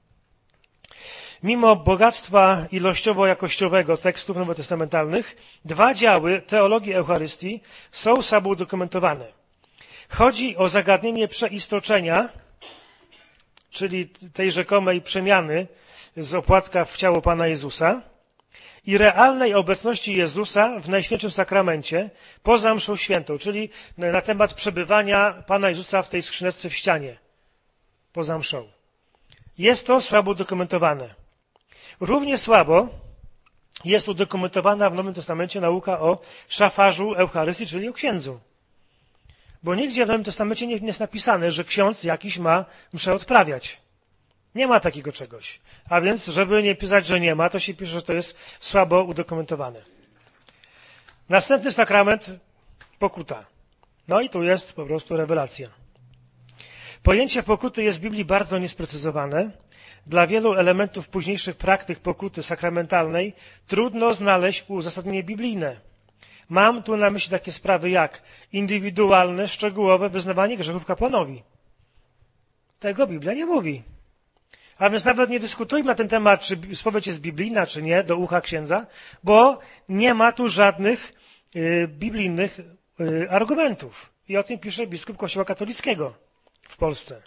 Mimo bogactwa ilościowo-jakościowego tekstów nowotestamentalnych, dwa działy teologii Eucharystii są sobą udokumentowane. Chodzi o zagadnienie przeistoczenia, czyli tej rzekomej przemiany z opłatka w ciało Pana Jezusa i realnej obecności Jezusa w Najświętszym Sakramencie poza mszą świętą, czyli na temat przebywania Pana Jezusa w tej skrzyneczce w ścianie poza mszą. Jest to słabo udokumentowane. Równie słabo jest udokumentowana w Nowym Testamencie nauka o szafarzu Eucharystii, czyli o księdzu. Bo nigdzie w Nowym Testamencie nie jest napisane, że ksiądz jakiś ma mszę odprawiać. Nie ma takiego czegoś. A więc, żeby nie pisać, że nie ma, to się pisze, że to jest słabo udokumentowane. Następny sakrament, pokuta. No i tu jest po prostu rewelacja. Pojęcie pokuty jest w Biblii bardzo niesprecyzowane. Dla wielu elementów późniejszych praktyk pokuty sakramentalnej trudno znaleźć uzasadnienie biblijne. Mam tu na myśli takie sprawy jak indywidualne, szczegółowe wyznawanie grzechów kapłanowi. Tego Biblia nie mówi. A więc nawet nie dyskutujmy na ten temat, czy spowiedź jest biblijna, czy nie, do ucha księdza, bo nie ma tu żadnych y, biblijnych y, argumentów. I o tym pisze biskup Kościoła katolickiego w Polsce.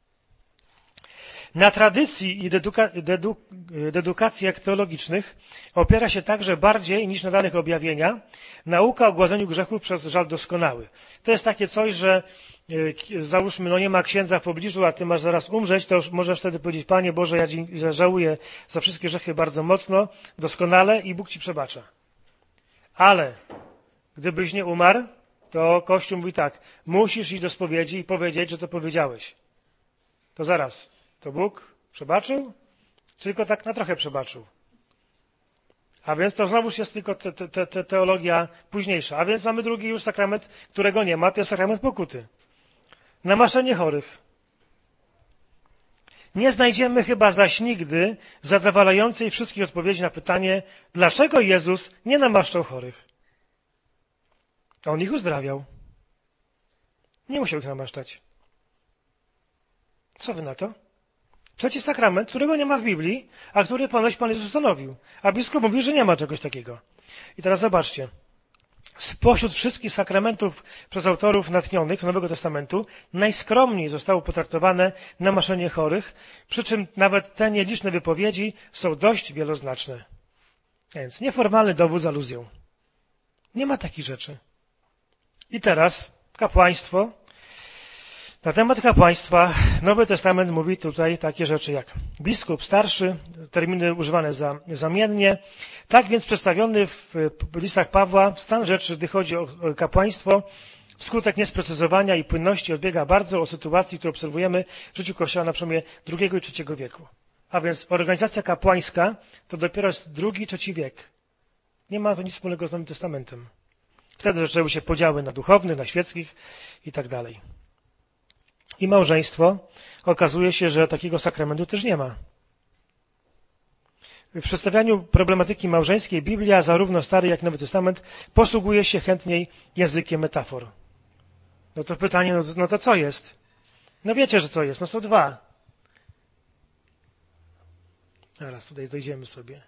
Na tradycji i deduka, dedu, dedukacjach teologicznych opiera się także bardziej niż na danych objawienia nauka o gładzeniu grzechów przez żal doskonały. To jest takie coś, że e, załóżmy, no nie ma księdza w pobliżu, a ty masz zaraz umrzeć, to już możesz wtedy powiedzieć, Panie Boże, ja, dzi- ja żałuję za wszystkie grzechy bardzo mocno, doskonale i Bóg ci przebacza. Ale gdybyś nie umarł, to Kościół mówi tak, musisz iść do spowiedzi i powiedzieć, że to powiedziałeś. To zaraz. To Bóg przebaczył? Czy tylko tak na trochę przebaczył? A więc to znowuż jest tylko te, te, te teologia późniejsza. A więc mamy drugi już sakrament, którego nie ma, to jest sakrament pokuty. Namaszczenie chorych. Nie znajdziemy chyba zaś nigdy zadowalającej wszystkich odpowiedzi na pytanie, dlaczego Jezus nie namaszczał chorych. On ich uzdrawiał. Nie musiał ich namaszczać. Co wy na to? Trzeci sakrament, którego nie ma w Biblii, a który ponoć Pan Jezus ustanowił. A biskup mówi, że nie ma czegoś takiego. I teraz zobaczcie. Spośród wszystkich sakramentów przez autorów natchnionych Nowego Testamentu najskromniej zostało potraktowane namaszczenie chorych, przy czym nawet te nieliczne wypowiedzi są dość wieloznaczne. Więc nieformalny dowód z aluzją. Nie ma takich rzeczy. I teraz kapłaństwo. Na temat kapłaństwa Nowy Testament mówi tutaj takie rzeczy jak biskup starszy, terminy używane za, zamiennie. Tak więc przedstawiony w listach Pawła stan rzeczy, gdy chodzi o kapłaństwo, wskutek niesprecyzowania i płynności odbiega bardzo od sytuacji, którą obserwujemy w życiu Kościoła na przełomie drugiego i trzeciego wieku. A więc organizacja kapłańska to dopiero jest drugi, trzeci wiek. Nie ma to nic wspólnego z Nowym Testamentem. Wtedy zaczęły się podziały na duchownych, na świeckich i tak dalej. i małżeństwo, okazuje się, że takiego sakramentu też nie ma. W przedstawianiu problematyki małżeńskiej Biblia, zarówno Stary jak i Nowy Testament, posługuje się chętniej językiem metafor. No to pytanie, no, no to co jest? No wiecie, że co jest? No są dwa. Zaraz tutaj dojdziemy sobie.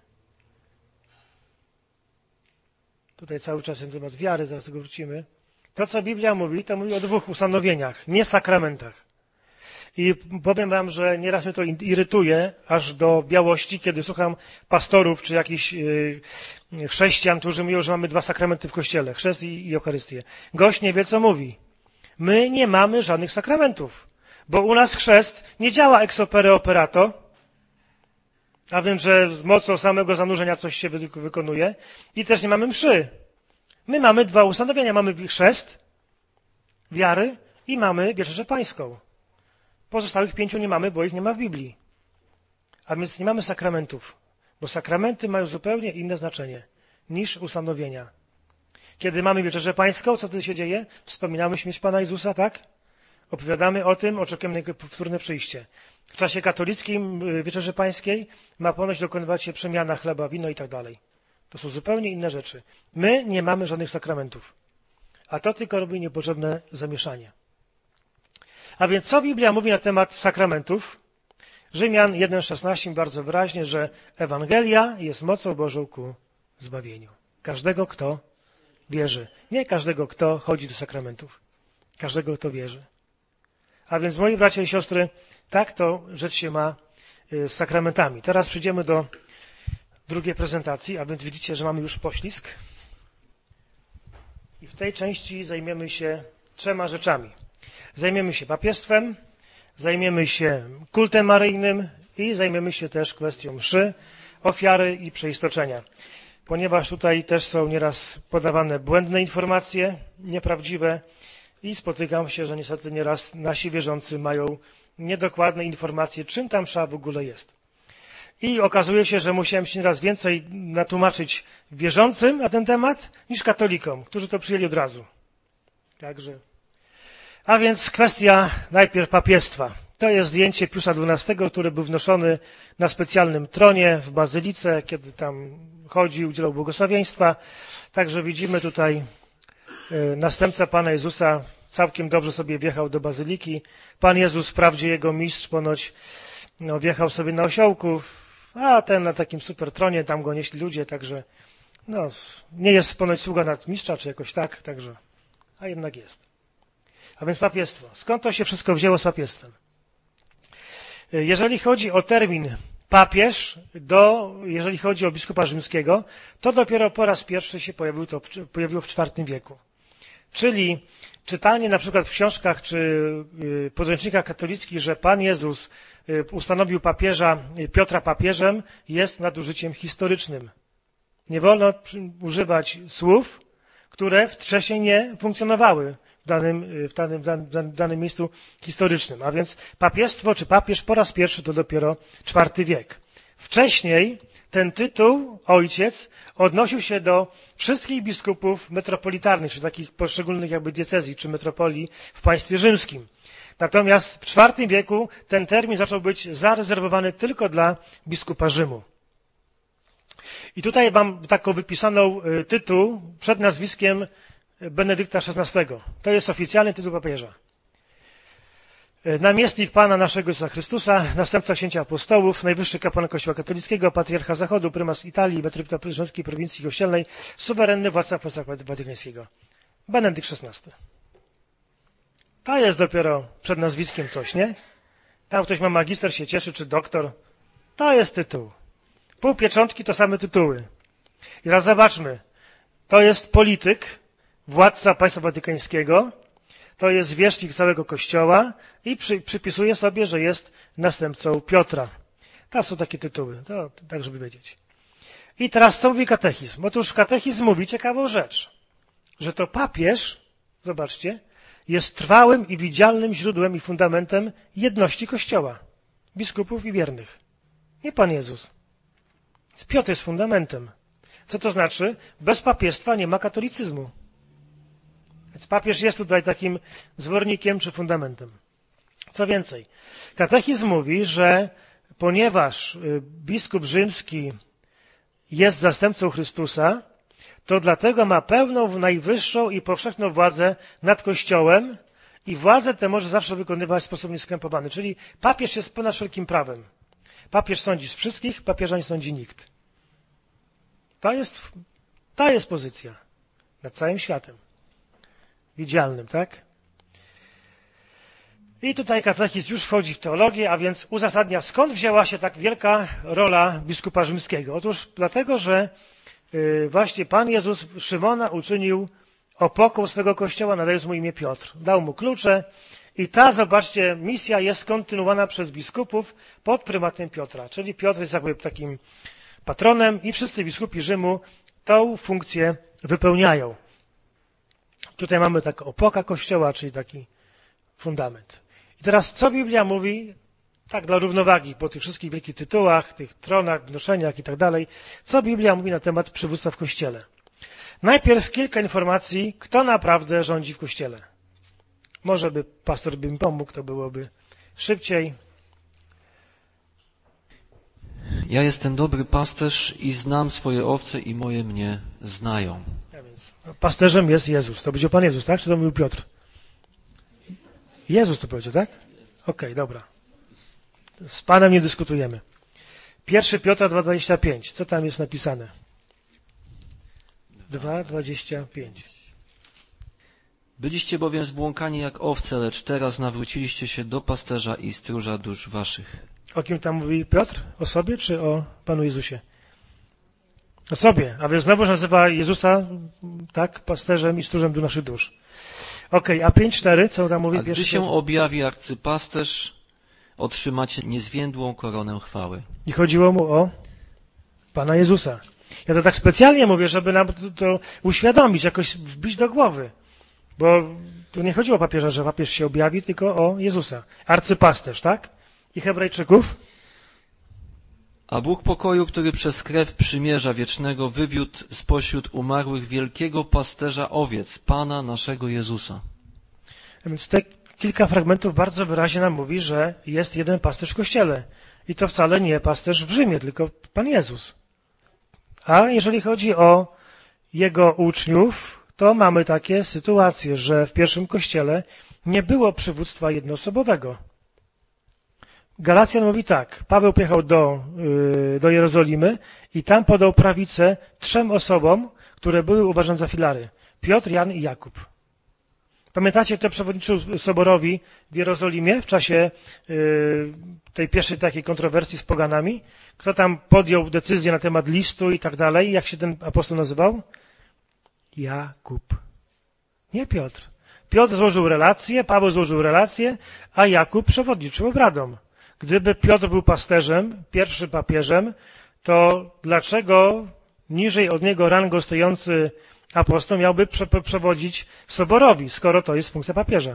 Tutaj cały czas ten temat wiary, zaraz do tego wrócimy. To, co Biblia mówi, to mówi o dwóch ustanowieniach, nie sakramentach. I powiem wam, że nieraz mnie to irytuje aż do białości, kiedy słucham pastorów czy jakichś yy, chrześcijan, którzy mówią, że mamy dwa sakramenty w kościele, chrzest i, i Eucharystię. Gość nie wie, co mówi. My nie mamy żadnych sakramentów, bo u nas chrzest nie działa ex opere operato, a wiem, że z mocą samego zanurzenia coś się wy, wykonuje i też nie mamy mszy. My mamy dwa ustanowienia. Mamy chrzest, wiary i mamy wieczerzę pańską. Pozostałych pięciu nie mamy, bo ich nie ma w Biblii. A więc nie mamy sakramentów, bo sakramenty mają zupełnie inne znaczenie niż ustanowienia. Kiedy mamy wieczerzę pańską, co wtedy się dzieje? Wspominamy śmierć Pana Jezusa, tak? Opowiadamy o tym, oczekujemy na Jego powtórne przyjście. W czasie katolickim wieczerzy pańskiej ma ponoć dokonywać się przemiana chleba, wino i tak dalej. To są zupełnie inne rzeczy. My nie mamy żadnych sakramentów. A to tylko robi niepotrzebne zamieszanie. A więc co Biblia mówi na temat sakramentów? Rzymian jeden szesnaście bardzo wyraźnie, że Ewangelia jest mocą Bożą ku zbawieniu. Każdego, kto wierzy. Nie każdego, kto chodzi do sakramentów. Każdego, kto wierzy. A więc, moi bracia i siostry, tak to rzecz się ma z sakramentami. Teraz przejdziemy do drugiej prezentacji, a więc widzicie, że mamy już poślizg. I w tej części zajmiemy się trzema rzeczami. Zajmiemy się papiestwem, zajmiemy się kultem maryjnym i zajmiemy się też kwestią mszy, ofiary i przeistoczenia. Ponieważ tutaj też są nieraz podawane błędne informacje, nieprawdziwe i spotykam się, że niestety nieraz nasi wierzący mają niedokładne informacje, czym ta msza w ogóle jest. I okazuje się, że musiałem się nieraz więcej natłumaczyć wierzącym na ten temat niż katolikom, którzy to przyjęli od razu. Także. A więc kwestia najpierw papiestwa. To jest zdjęcie Piusa dwunastego, który był wnoszony na specjalnym tronie w bazylice, kiedy tam chodził, udzielał błogosławieństwa. Także widzimy tutaj następca Pana Jezusa całkiem dobrze sobie wjechał do bazyliki. Pan Jezus, wprawdzie jego mistrz ponoć no, wjechał sobie na osiołku, a ten na takim super tronie, tam go nieśli ludzie, także no, nie jest ponoć sługa nadmistrza, czy jakoś tak, także, a jednak jest. A więc papiestwo. Skąd to się wszystko wzięło z papiestwem? Jeżeli chodzi o termin papież, do, jeżeli chodzi o biskupa rzymskiego, to dopiero po raz pierwszy się pojawiło to pojawiło w czwartym wieku. Czyli czytanie na przykład w książkach czy podręcznikach katolickich, że Pan Jezus ustanowił papieża, Piotra papieżem, jest nadużyciem historycznym. Nie wolno używać słów, które wcześniej nie funkcjonowały w danym, w danym, w danym, w danym miejscu historycznym. A więc papiestwo czy papież po raz pierwszy to dopiero czwarty wiek. Wcześniej ten tytuł, ojciec, odnosił się do wszystkich biskupów metropolitarnych, czy takich poszczególnych jakby diecezji, czy metropolii w państwie rzymskim. Natomiast w czwartym wieku ten termin zaczął być zarezerwowany tylko dla biskupa Rzymu. I tutaj mam taką wypisaną tytuł przed nazwiskiem Benedykta szesnastego. To jest oficjalny tytuł papieża. Namiestnik Pana naszego Jezusa Chrystusa, następca księcia apostołów, najwyższy kapłan Kościoła katolickiego, patriarcha Zachodu, prymas Italii, metropolita rzymskiej prowincji kościelnej, suwerenny władca Państwa Watykańskiego. Benedykt szesnasty. To jest dopiero przed nazwiskiem coś, nie? Tam ktoś ma magister, się cieszy, czy doktor. To jest tytuł. Pół pieczątki to same tytuły. I raz zobaczmy. To jest polityk, władca Państwa Watykańskiego, to jest zwierzchnik całego Kościoła i przy, przypisuje sobie, że jest następcą Piotra. To są takie tytuły, to, tak żeby wiedzieć. I teraz co mówi katechizm? Otóż katechizm mówi ciekawą rzecz, że to papież, zobaczcie, jest trwałym i widzialnym źródłem i fundamentem jedności Kościoła, biskupów i wiernych. Nie Pan Jezus. Piotr jest fundamentem. Co to znaczy? Bez papiestwa nie ma katolicyzmu. Więc papież jest tutaj takim zwornikiem czy fundamentem. Co więcej, katechizm mówi, że ponieważ biskup rzymski jest zastępcą Chrystusa, to dlatego ma pełną, najwyższą i powszechną władzę nad Kościołem i władzę tę może zawsze wykonywać w sposób nieskrępowany. Czyli papież jest ponad wszelkim prawem. Papież sądzi z wszystkich, papieża nie sądzi nikt. To jest, to jest pozycja nad całym światem. Widzialnym, tak? I tutaj katechizm już wchodzi w teologię, a więc uzasadnia, skąd wzięła się tak wielka rola biskupa rzymskiego. Otóż dlatego, że właśnie Pan Jezus Szymona uczynił opoką swego kościoła, nadając mu imię Piotr. Dał mu klucze i ta, zobaczcie, misja jest kontynuowana przez biskupów pod prymatem Piotra. Czyli Piotr jest jakby takim patronem i wszyscy biskupi Rzymu tą funkcję wypełniają. Tutaj mamy taką opoka kościoła, czyli taki fundament. I teraz co Biblia mówi, tak dla równowagi, po tych wszystkich wielkich tytułach, tych tronach, wnoszeniach i tak dalej, co Biblia mówi na temat przywództwa w Kościele? Najpierw kilka informacji, kto naprawdę rządzi w Kościele. Może by pastor by mi pomógł, to byłoby szybciej. Ja jestem dobry pasterz i znam swoje owce i moje mnie znają. Ja więc, no, pasterzem jest Jezus. To powiedział Pan Jezus, tak? Czy to mówił Piotr? Jezus to powiedział, tak? Okej, okay, dobra. Z Panem nie dyskutujemy. Pierwszy Piotra dwa dwadzieścia pięć. Co tam jest napisane? dwa dwadzieścia pięć. Byliście bowiem zbłąkani jak owce, lecz teraz nawróciliście się do pasterza i stróża dusz waszych. O kim tam mówi Piotr? O sobie czy o Panu Jezusie? O sobie. A więc znowu nazywa Jezusa, tak, pasterzem i stróżem do naszych dusz. Okej, okay, a pięć cztery, co tam mówi? A gdy się objawi arcypasterz, otrzymacie niezwiędłą koronę chwały. I chodziło mu o Pana Jezusa. Ja to tak specjalnie mówię, żeby nam to, to uświadomić, jakoś wbić do głowy. Bo to nie chodziło o papieża, że papież się objawi, tylko o Jezusa. Arcypasterz, tak? I Hebrajczyków? A Bóg pokoju, który przez krew przymierza wiecznego wywiódł spośród umarłych wielkiego pasterza owiec, Pana naszego Jezusa. A więc te kilka fragmentów bardzo wyraźnie nam mówi, że jest jeden pasterz w Kościele. I to wcale nie pasterz w Rzymie, tylko Pan Jezus. A jeżeli chodzi o Jego uczniów, to mamy takie sytuacje, że w pierwszym Kościele nie było przywództwa jednoosobowego. Galacjan mówi tak, Paweł pojechał do, yy, do Jerozolimy i tam podał prawicę trzem osobom, które były uważane za filary. Piotr, Jan i Jakub. Pamiętacie, kto przewodniczył soborowi w Jerozolimie w czasie yy, tej pierwszej takiej kontrowersji z poganami? Kto tam podjął decyzję na temat listu i tak dalej? Jak się ten apostoł nazywał? Jakub. Nie Piotr. Piotr złożył relację, Paweł złożył relację, a Jakub przewodniczył obradom. Gdyby Piotr był pasterzem, pierwszym papieżem, to dlaczego niżej od niego rangą stojący apostoł miałby prze przewodzić soborowi, skoro to jest funkcja papieża?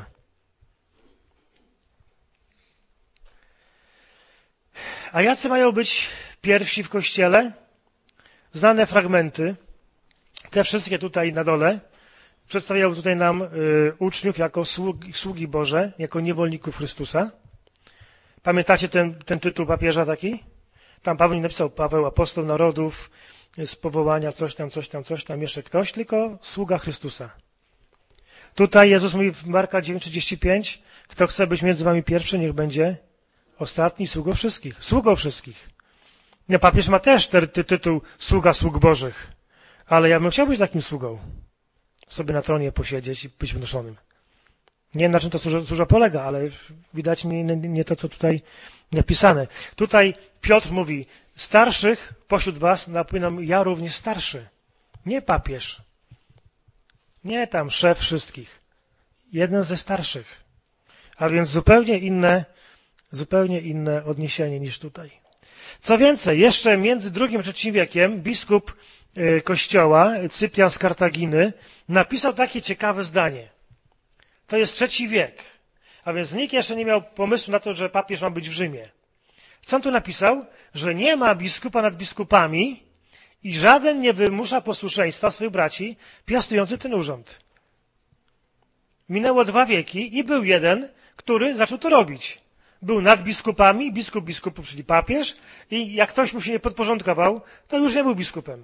A jacy mają być pierwsi w Kościele? Znane fragmenty, te wszystkie tutaj na dole, przedstawiają tutaj nam y, uczniów jako sługi, sługi Boże, jako niewolników Chrystusa. Pamiętacie ten, ten tytuł papieża taki? Tam Paweł nie napisał Paweł, apostoł narodów, z powołania, coś tam, coś tam, coś tam, jeszcze ktoś, tylko sługa Chrystusa. Tutaj Jezus mówi w Marka dziewięć trzydzieści pięć, kto chce być między wami pierwszy, niech będzie ostatni, sługą wszystkich. Sługą wszystkich. No, papież ma też ten ty, tytuł sługa sług Bożych, ale ja bym chciał być takim sługą. Sobie na tronie posiedzieć i być wnoszonym. Nie wiem, na czym to służa, służa polega, ale widać mi nie, nie to, co tutaj napisane. Tutaj Piotr mówi, starszych pośród was napłynam ja również starszy. Nie papież. Nie tam szef wszystkich. Jeden ze starszych. A więc zupełnie inne, zupełnie inne odniesienie niż tutaj. Co więcej, jeszcze między drugim a trzecim wiekiem biskup y, kościoła, Cyprian z Kartaginy, napisał takie ciekawe zdanie. To jest trzeci wiek, a więc nikt jeszcze nie miał pomysłu na to, że papież ma być w Rzymie. Co on tu napisał? Że nie ma biskupa nad biskupami i żaden nie wymusza posłuszeństwa swoich braci piastujących ten urząd. Minęło dwa wieki i był jeden, który zaczął to robić. Był nad biskupami, biskup biskupów, czyli papież, i jak ktoś mu się nie podporządkował, to już nie był biskupem.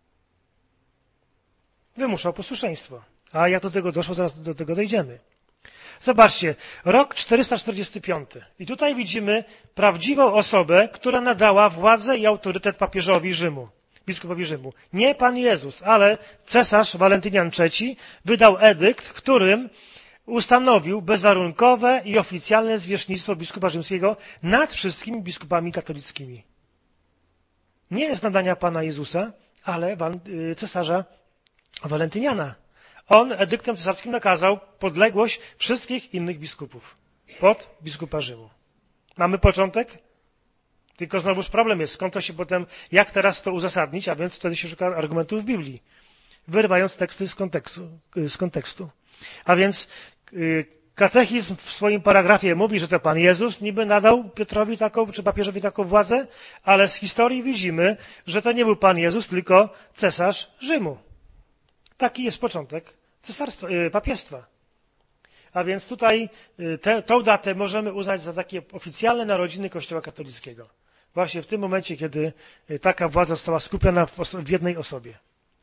Wymuszał posłuszeństwo. A jak do tego doszło, zaraz do tego dojdziemy. Zobaczcie, rok czterysta czterdziesty piąty. I tutaj widzimy prawdziwą osobę, która nadała władzę i autorytet papieżowi Rzymu, biskupowi Rzymu. Nie Pan Jezus, ale cesarz Walentynian trzeci wydał edykt, w którym ustanowił bezwarunkowe i oficjalne zwierzchnictwo biskupa rzymskiego nad wszystkimi biskupami katolickimi. Nie z nadania Pana Jezusa, ale cesarza Walentyniana. On edyktem cesarskim nakazał podległość wszystkich innych biskupów pod biskupa Rzymu. Mamy początek? Tylko znowuż problem jest, skąd to się potem, jak teraz to uzasadnić, a więc wtedy się szuka argumentów w Biblii, wyrywając teksty z kontekstu. Z kontekstu. A więc katechizm w swoim paragrafie mówi, że to Pan Jezus niby nadał Piotrowi taką, czy papieżowi taką władzę, ale z historii widzimy, że to nie był Pan Jezus, tylko cesarz Rzymu. Taki jest początek cesarstwa, papiestwa. A więc tutaj tę tą datę możemy uznać za takie oficjalne narodziny Kościoła katolickiego. Właśnie w tym momencie, kiedy taka władza została skupiona w, w jednej osobie.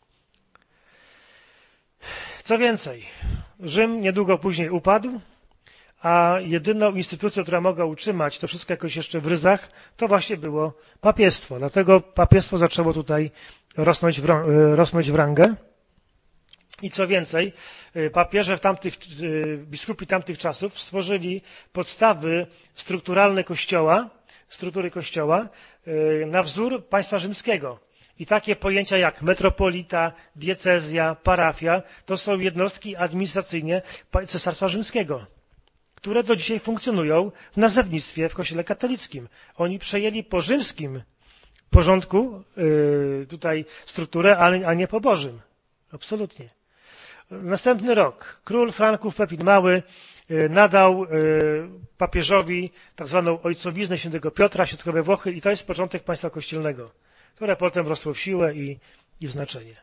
Co więcej, Rzym niedługo później upadł, a jedyną instytucją, która mogła utrzymać to wszystko jakoś jeszcze w ryzach, to właśnie było papiestwo. Dlatego papiestwo zaczęło tutaj rosnąć w, rosnąć w rangę. I co więcej, papieże w tamtych, biskupi tamtych czasów stworzyli podstawy strukturalne Kościoła, struktury Kościoła na wzór państwa rzymskiego. I takie pojęcia jak metropolita, diecezja, parafia, to są jednostki administracyjne Cesarstwa Rzymskiego, które do dzisiaj funkcjonują w nazewnictwie w Kościele katolickim. Oni przejęli po rzymskim porządku tutaj strukturę, a nie po Bożym. Absolutnie. Następny rok król Franków Pepin Mały nadał papieżowi tak zwaną ojcowiznę świętego Piotra, środkowe Włochy, i to jest początek państwa kościelnego, które potem rosło w siłę i, i w znaczenie.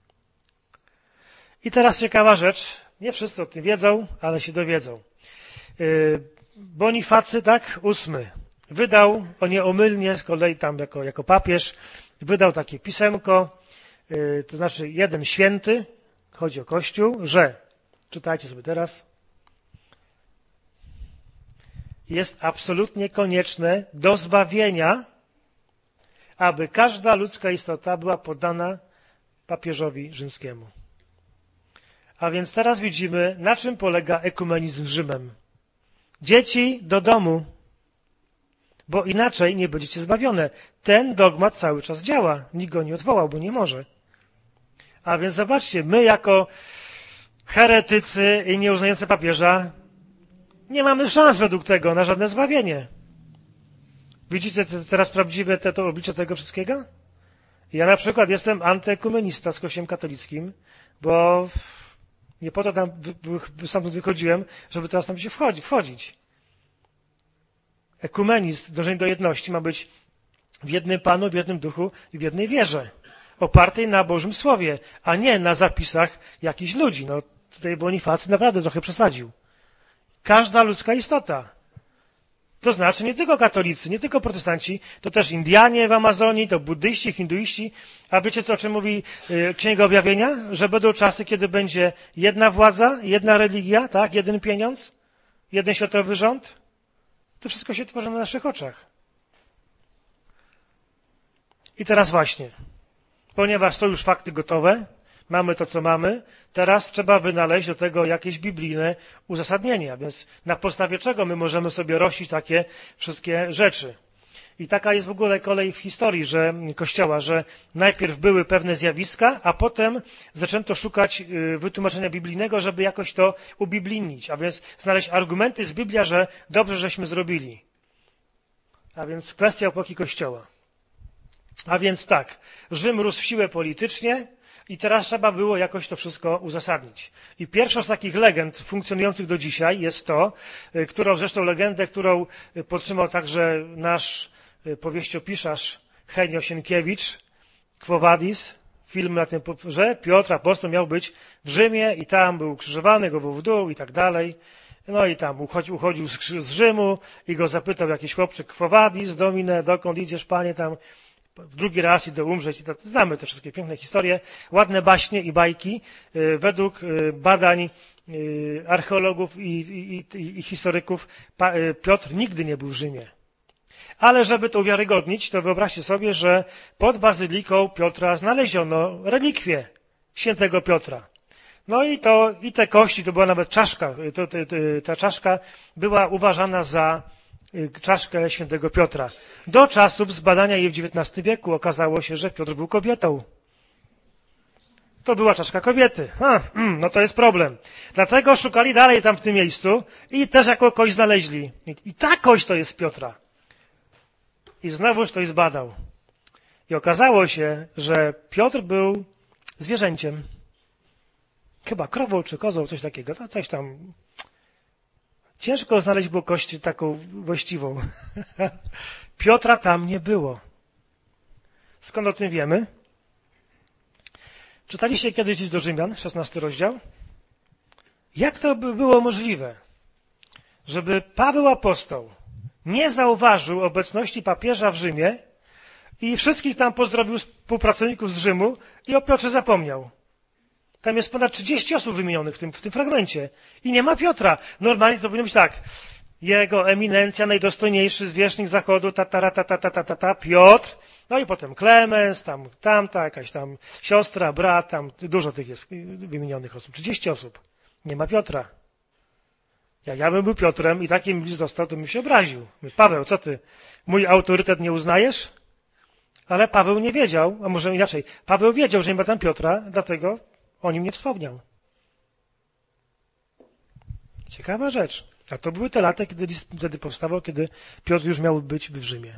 I teraz ciekawa rzecz, nie wszyscy o tym wiedzą, ale się dowiedzą. Bonifacy, tak, ósmy, wydał, o nieomylnie z kolei tam jako, jako papież, wydał takie pisemko, to znaczy jeden święty, chodzi o Kościół, że, czytajcie sobie teraz, jest absolutnie konieczne do zbawienia, aby każda ludzka istota była poddana papieżowi rzymskiemu. A więc teraz widzimy, na czym polega ekumenizm z Rzymem. Dzieci do domu, bo inaczej nie będziecie zbawione. Ten dogmat cały czas działa. Nikt go nie odwołał, bo nie może. A więc zobaczcie, my jako heretycy i nieuznający papieża nie mamy szans według tego na żadne zbawienie. Widzicie teraz prawdziwe te, to oblicze tego wszystkiego? Ja na przykład jestem antyekumenista z Kościołem katolickim, bo nie po to tam stamtąd wychodziłem, żeby teraz tam się wchodzi, wchodzić. Ekumenizm, dążenie do jedności ma być w jednym Panu, w jednym duchu i w jednej wierze, opartej na Bożym Słowie, a nie na zapisach jakichś ludzi. No tutaj Bonifacy naprawdę trochę przesadził. Każda ludzka istota. To znaczy nie tylko katolicy, nie tylko protestanci, to też Indianie w Amazonii, to buddyści, hinduiści. A wiecie co, o czym mówi Księga Objawienia? Że będą czasy, kiedy będzie jedna władza, jedna religia, tak, jeden pieniądz, jeden światowy rząd. To wszystko się tworzy na naszych oczach. I teraz właśnie, ponieważ są już fakty gotowe, mamy to, co mamy, teraz trzeba wynaleźć do tego jakieś biblijne uzasadnienie, a więc na podstawie czego my możemy sobie rościć takie wszystkie rzeczy. I taka jest w ogóle kolej w historii, że Kościoła, że najpierw były pewne zjawiska, a potem zaczęto szukać wytłumaczenia biblijnego, żeby jakoś to ubiblijnić, a więc znaleźć argumenty z Biblii, że dobrze, żeśmy zrobili. A więc kwestia epoki Kościoła. A więc tak, Rzym rósł w siłę politycznie i teraz trzeba było jakoś to wszystko uzasadnić. I pierwszą z takich legend funkcjonujących do dzisiaj jest to, którą zresztą legendę, którą podtrzymał także nasz powieściopisarz Henio Sienkiewicz, Quo Vadis, film na tym, że Piotr apostoł miał być w Rzymie i tam był ukrzyżowany, go był w dół i tak dalej. No i tam uchodził, uchodził z, z Rzymu i go zapytał jakiś chłopczyk, Quo vadis, Domine, dokąd idziesz, panie, tam w drugi raz idę umrzeć. I to, znamy te wszystkie piękne historie, ładne baśnie i bajki. Według badań archeologów i, i, i, i historyków Piotr nigdy nie był w Rzymie. Ale żeby to uwiarygodnić, to wyobraźcie sobie, że pod bazyliką Piotra znaleziono relikwie świętego Piotra. No i to, i te kości, to była nawet czaszka, to, to, to, ta czaszka była uważana za czaszkę świętego Piotra. Do czasów zbadania jej w dziewiętnastym wieku okazało się, że Piotr był kobietą. To była czaszka kobiety. Ha, no to jest problem. Dlatego szukali dalej tam w tym miejscu i też jako kość znaleźli. I ta kość to jest Piotra. I znowuż ktoś zbadał. I okazało się, że Piotr był zwierzęciem. Chyba krową czy kozą, coś takiego. To coś tam. Ciężko znaleźć było kość taką właściwą. Piotra tam nie było. Skąd o tym wiemy? Czytaliście kiedyś list do Rzymian, szesnasty rozdział? Jak to by było możliwe, żeby Paweł apostoł nie zauważył obecności papieża w Rzymie i wszystkich tam pozdrowił współpracowników z Rzymu i o Piotrze zapomniał? Tam jest ponad trzydzieści osób wymienionych w tym, w tym fragmencie i nie ma Piotra. Normalnie to powinno być tak. Jego eminencja, najdostojniejszy zwierzchnik zachodu, ta, ta, ta, ta, ta, ta, ta, ta, Piotr, no i potem Klemens, tam, tamta, jakaś tam siostra, brat, tam dużo tych jest wymienionych osób, trzydzieści osób. Nie ma Piotra. Jak ja bym był Piotrem i taki list dostał, to bym się obraził. Mówię, Paweł, co ty, mój autorytet nie uznajesz? Ale Paweł nie wiedział, a może inaczej, Paweł wiedział, że nie ma tam Piotra, dlatego o nim nie wspomniał. Ciekawa rzecz. A to były te lata, kiedy list wtedy powstawał, kiedy Piotr już miał być w Rzymie.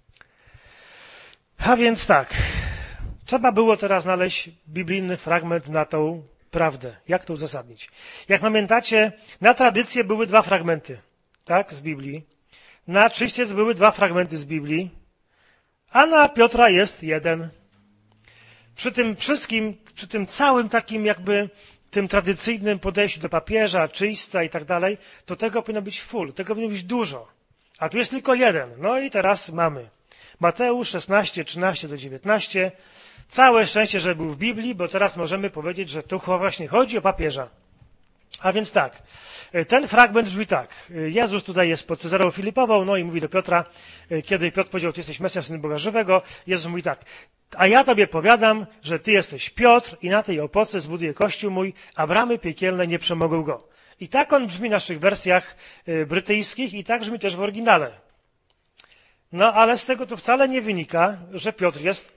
A więc tak, trzeba było teraz znaleźć biblijny fragment na tą prawdę. Jak to uzasadnić? Jak pamiętacie, na tradycję były dwa fragmenty, tak, z Biblii. Na czyściec były dwa fragmenty z Biblii, a na Piotra jest jeden. Przy tym wszystkim, przy tym całym takim jakby tym tradycyjnym podejściu do papieża, czyśćca i tak dalej, to tego powinno być full, tego powinno być dużo. A tu jest tylko jeden. No i teraz mamy Mateusz szesnaście, trzynaście do dziewiętnaście. Całe szczęście, że był w Biblii, bo teraz możemy powiedzieć, że tu właśnie chodzi o papieża. A więc tak, ten fragment brzmi tak. Jezus tutaj jest pod Cezarą Filipową, no i mówi do Piotra, kiedy Piotr powiedział, ty jesteś Mesjasz, Syn Boga Żywego, Jezus mówi tak, a ja tobie powiadam, że ty jesteś Piotr i na tej opoce zbuduję kościół mój, a bramy piekielne nie przemogą go. I tak on brzmi w naszych wersjach brytyjskich i tak brzmi też w oryginale. No ale z tego to wcale nie wynika, że Piotr jest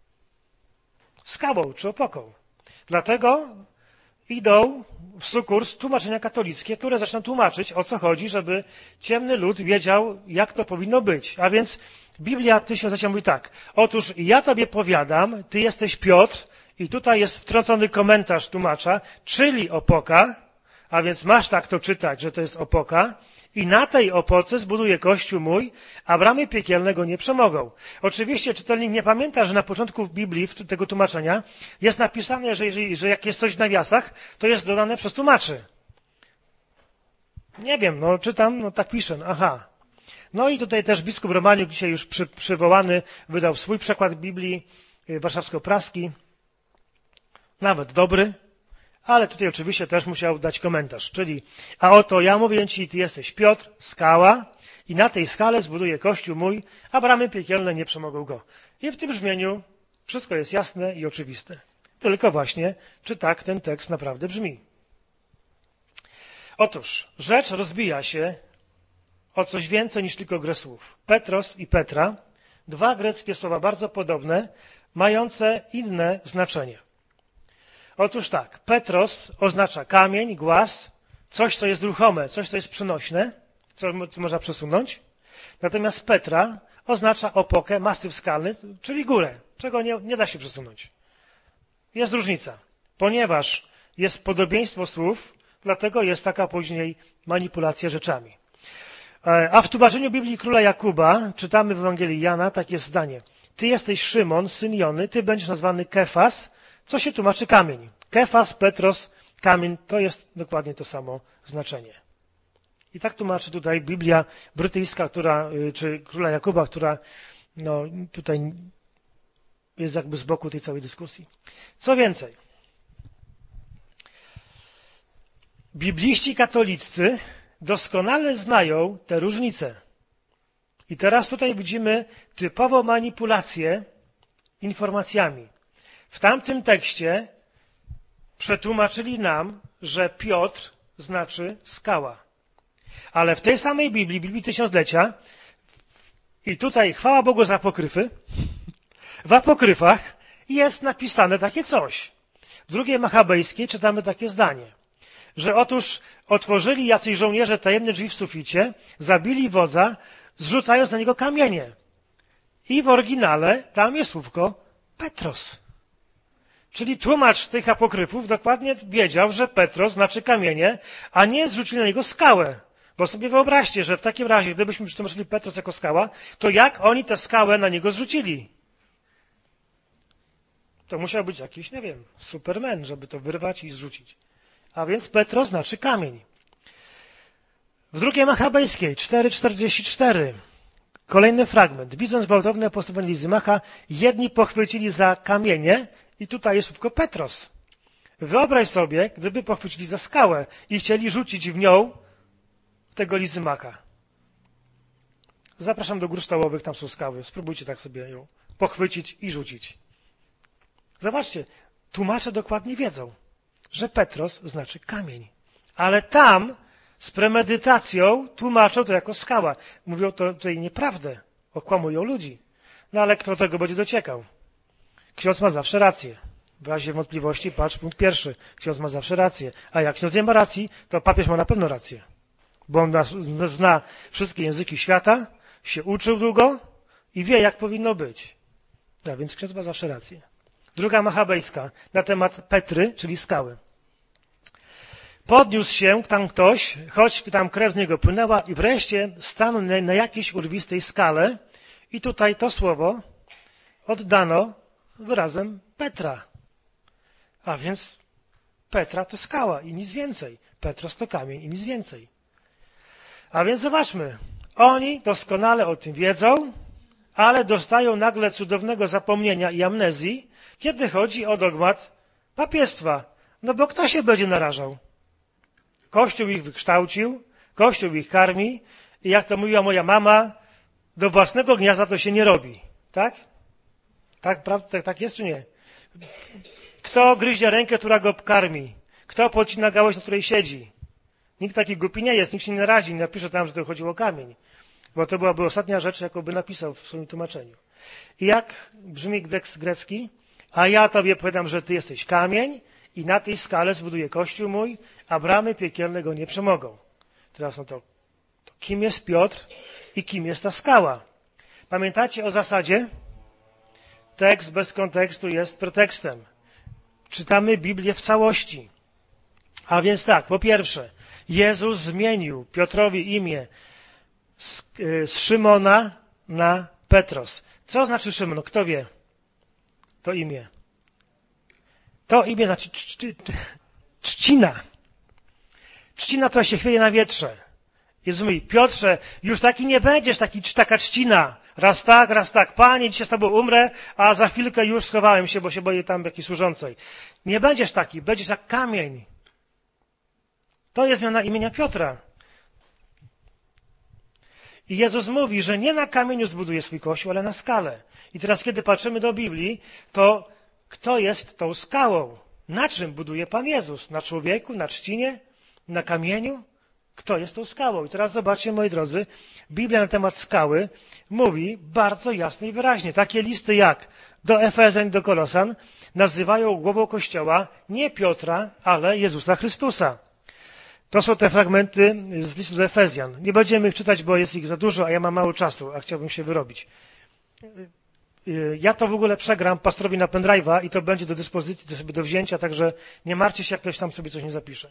skałą czy opoką. Dlatego idą w sukurs tłumaczenia katolickie, które zaczną tłumaczyć, o co chodzi, żeby ciemny lud wiedział, jak to powinno być. A więc Biblia tysiąclecia mówi tak. Otóż ja tobie powiadam, ty jesteś Piotr i tutaj jest wtrącony komentarz tłumacza, czyli opoka, a więc masz tak to czytać, że to jest opoka i na tej opoce zbuduję kościół mój, a bramy piekielne go nie przemogą. Oczywiście czytelnik nie pamięta, że na początku Biblii, tego tłumaczenia, jest napisane, że, jeżeli, że jak jest coś w nawiasach, to jest dodane przez tłumaczy. Nie wiem, no czytam, no tak piszę, aha. No i tutaj też biskup Romaniuk, dzisiaj już przy, przywołany, wydał swój przekład Biblii warszawsko-praski, nawet dobry, ale tutaj oczywiście też musiał dać komentarz, czyli a oto ja mówię ci, ty jesteś Piotr, skała i na tej skale zbuduję kościół mój, a bramy piekielne nie przemogą go. I w tym brzmieniu wszystko jest jasne i oczywiste. Tylko właśnie, czy tak ten tekst naprawdę brzmi. Otóż rzecz rozbija się o coś więcej niż tylko grę słów. Petros i Petra, dwa greckie słowa bardzo podobne, mające inne znaczenie. Otóż tak, Petros oznacza kamień, głaz, coś, co jest ruchome, coś, co jest przenośne, co można przesunąć. Natomiast Petra oznacza opokę, masyw skalny, czyli górę, czego nie, nie da się przesunąć. Jest różnica, ponieważ jest podobieństwo słów, dlatego jest taka później manipulacja rzeczami. A w tłumaczeniu Biblii Króla Jakuba czytamy w Ewangelii Jana takie zdanie. Ty jesteś Szymon, syn Jony, ty będziesz nazwany Kefas, Co się tłumaczy kamień? Kefas, Petros, kamień, to jest dokładnie to samo znaczenie. I tak tłumaczy tutaj Biblia brytyjska, która, czy Króla Jakuba, która no, tutaj jest jakby z boku tej całej dyskusji. Co więcej, bibliści katoliccy doskonale znają te różnice. I teraz tutaj widzimy typową manipulację informacjami. W tamtym tekście przetłumaczyli nam, że Piotr znaczy skała. Ale w tej samej Biblii, Biblii Tysiąclecia, i tutaj chwała Bogu za apokryfy, w apokryfach jest napisane takie coś. W drugiej Machabejskiej czytamy takie zdanie, że otóż otworzyli jacyś żołnierze tajemne drzwi w suficie, zabili wodza, zrzucając na niego kamienie. I w oryginale tam jest słówko Petros. Czyli tłumacz tych apokryfów dokładnie wiedział, że Petros znaczy kamienie, a nie zrzucili na niego skałę. Bo sobie wyobraźcie, że w takim razie, gdybyśmy przetłumaczyli Petros jako skała, to jak oni tę skałę na niego zrzucili? To musiał być jakiś, nie wiem, Superman, żeby to wyrwać i zrzucić. A więc Petros znaczy kamień. W drugiej Machabejskiej, cztery czterdzieści cztery, kolejny fragment. Widząc gwałtowne postępowanie Lizymacha, jedni pochwycili za kamienie i tutaj jest słówko Petros. Wyobraź sobie, gdyby pochwycili za skałę i chcieli rzucić w nią tego Lizymacha. Zapraszam do gór stołowych, tam są skały. Spróbujcie tak sobie ją pochwycić i rzucić. Zobaczcie, tłumacze dokładnie wiedzą, że Petros znaczy kamień. Ale tam z premedytacją tłumaczą to jako skała. Mówią to tutaj nieprawdę, okłamują ludzi. No ale kto tego będzie dociekał? Ksiądz ma zawsze rację. W razie wątpliwości patrz punkt pierwszy. Ksiądz ma zawsze rację. A jak ksiądz nie ma racji, to papież ma na pewno rację. Bo on zna wszystkie języki świata, się uczył długo i wie, jak powinno być. A więc ksiądz ma zawsze rację. Druga Machabejska na temat Petry, czyli skały. Podniósł się tam ktoś, choć tam krew z niego płynęła i wreszcie stanął na, na jakiejś urwistej skale i tutaj to słowo oddano wyrazem Petra. A więc Petra to skała i nic więcej. Petros to kamień i nic więcej. A więc zobaczmy, oni doskonale o tym wiedzą, ale dostają nagle cudownego zapomnienia i amnezji, kiedy chodzi o dogmat papiestwa. No bo kto się będzie narażał? Kościół ich wykształcił, Kościół ich karmi i jak to mówiła moja mama, do własnego gniazda to się nie robi. Tak? Tak, tak, tak jest czy nie? Kto gryzie rękę, która go karmi? Kto podcina gałąź, na której siedzi? Nikt taki głupi nie jest, nikt się nie narazi, nie napisze tam, że to chodziło o kamień. Bo to byłaby ostatnia rzecz, jaką by napisał w swoim tłumaczeniu. I jak brzmi tekst grecki? A ja tobie powiadam, że ty jesteś kamień i na tej skale zbuduję kościół mój, a bramy piekielne go nie przemogą. Teraz no to, to kim jest Piotr i kim jest ta skała? Pamiętacie o zasadzie? Tekst bez kontekstu jest pretekstem. Czytamy Biblię w całości. A więc tak, po pierwsze, Jezus zmienił Piotrowi imię z, z Szymona na Petros. Co znaczy Szymon? Kto wie? To imię. To imię znaczy czci, trzcina. Trzcina to się chwieje na wietrze. Jezus mówi, Piotrze, już taki nie będziesz, taki, taka trzcina. Raz tak, raz tak. Panie, dzisiaj z tobą umrę, a za chwilkę już schowałem się, bo się boję tam jakiejś służącej. Nie będziesz taki, będziesz jak kamień. To jest zmiana imienia Piotra. I Jezus mówi, że nie na kamieniu zbuduje swój kościół, ale na skale. I teraz, kiedy patrzymy do Biblii, to kto jest tą skałą? Na czym buduje Pan Jezus? Na człowieku, na trzcinie, na kamieniu? Kto jest tą skałą? I teraz zobaczcie, moi drodzy, Biblia na temat skały mówi bardzo jasno i wyraźnie. Takie listy jak do Efezjan, do Kolosan nazywają głową Kościoła nie Piotra, ale Jezusa Chrystusa. To są te fragmenty z listu do Efezjan. Nie będziemy ich czytać, bo jest ich za dużo, a ja mam mało czasu, a chciałbym się wyrobić. Ja to w ogóle przegram pastorowi na pendrive'a i to będzie do dyspozycji do, sobie do wzięcia, także nie martwcie się, jak ktoś tam sobie coś nie zapisze.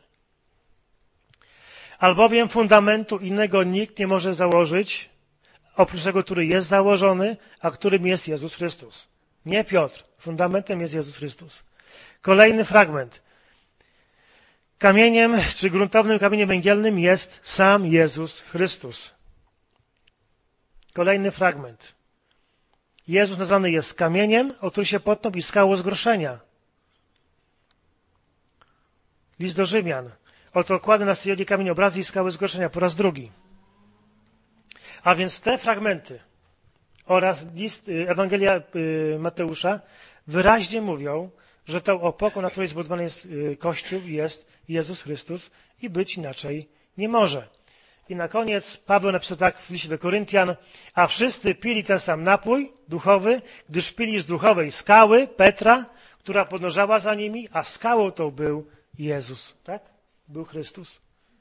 Albowiem fundamentu innego nikt nie może założyć, oprócz tego, który jest założony, a którym jest Jezus Chrystus. Nie Piotr. Fundamentem jest Jezus Chrystus. Kolejny fragment. Kamieniem, czy gruntownym kamieniem węgielnym jest sam Jezus Chrystus. Kolejny fragment. Jezus nazwany jest kamieniem, o który się potknął i skałą zgorszenia. List do Rzymian. Oto kładę na Syjonie kamień obrazy i skały zgorszenia po raz drugi. A więc te fragmenty oraz list Ewangelia Mateusza wyraźnie mówią, że tą opoką, na której zbudowany jest Kościół, jest Jezus Chrystus i być inaczej nie może. I na koniec Paweł napisał tak w liście do Koryntian, a wszyscy pili ten sam napój duchowy, gdyż pili z duchowej skały Petra, która podążała za nimi, a skałą tą był Jezus. Tak? Był Chrystus.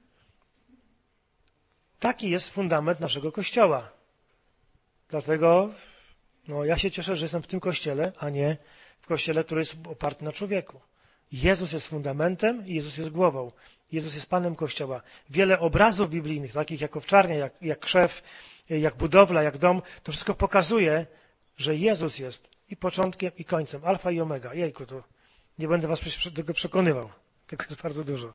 Taki jest fundament naszego Kościoła. Dlatego no, ja się cieszę, że jestem w tym Kościele, a nie w Kościele, który jest oparty na człowieku. Jezus jest fundamentem i Jezus jest głową. Jezus jest Panem Kościoła. Wiele obrazów biblijnych, takich jak owczarnia, jak, jak krzew, jak budowla, jak dom, to wszystko pokazuje, że Jezus jest i początkiem, i końcem, alfa i omega. Jejku, to nie będę was do tego przekonywał. Tego jest bardzo dużo.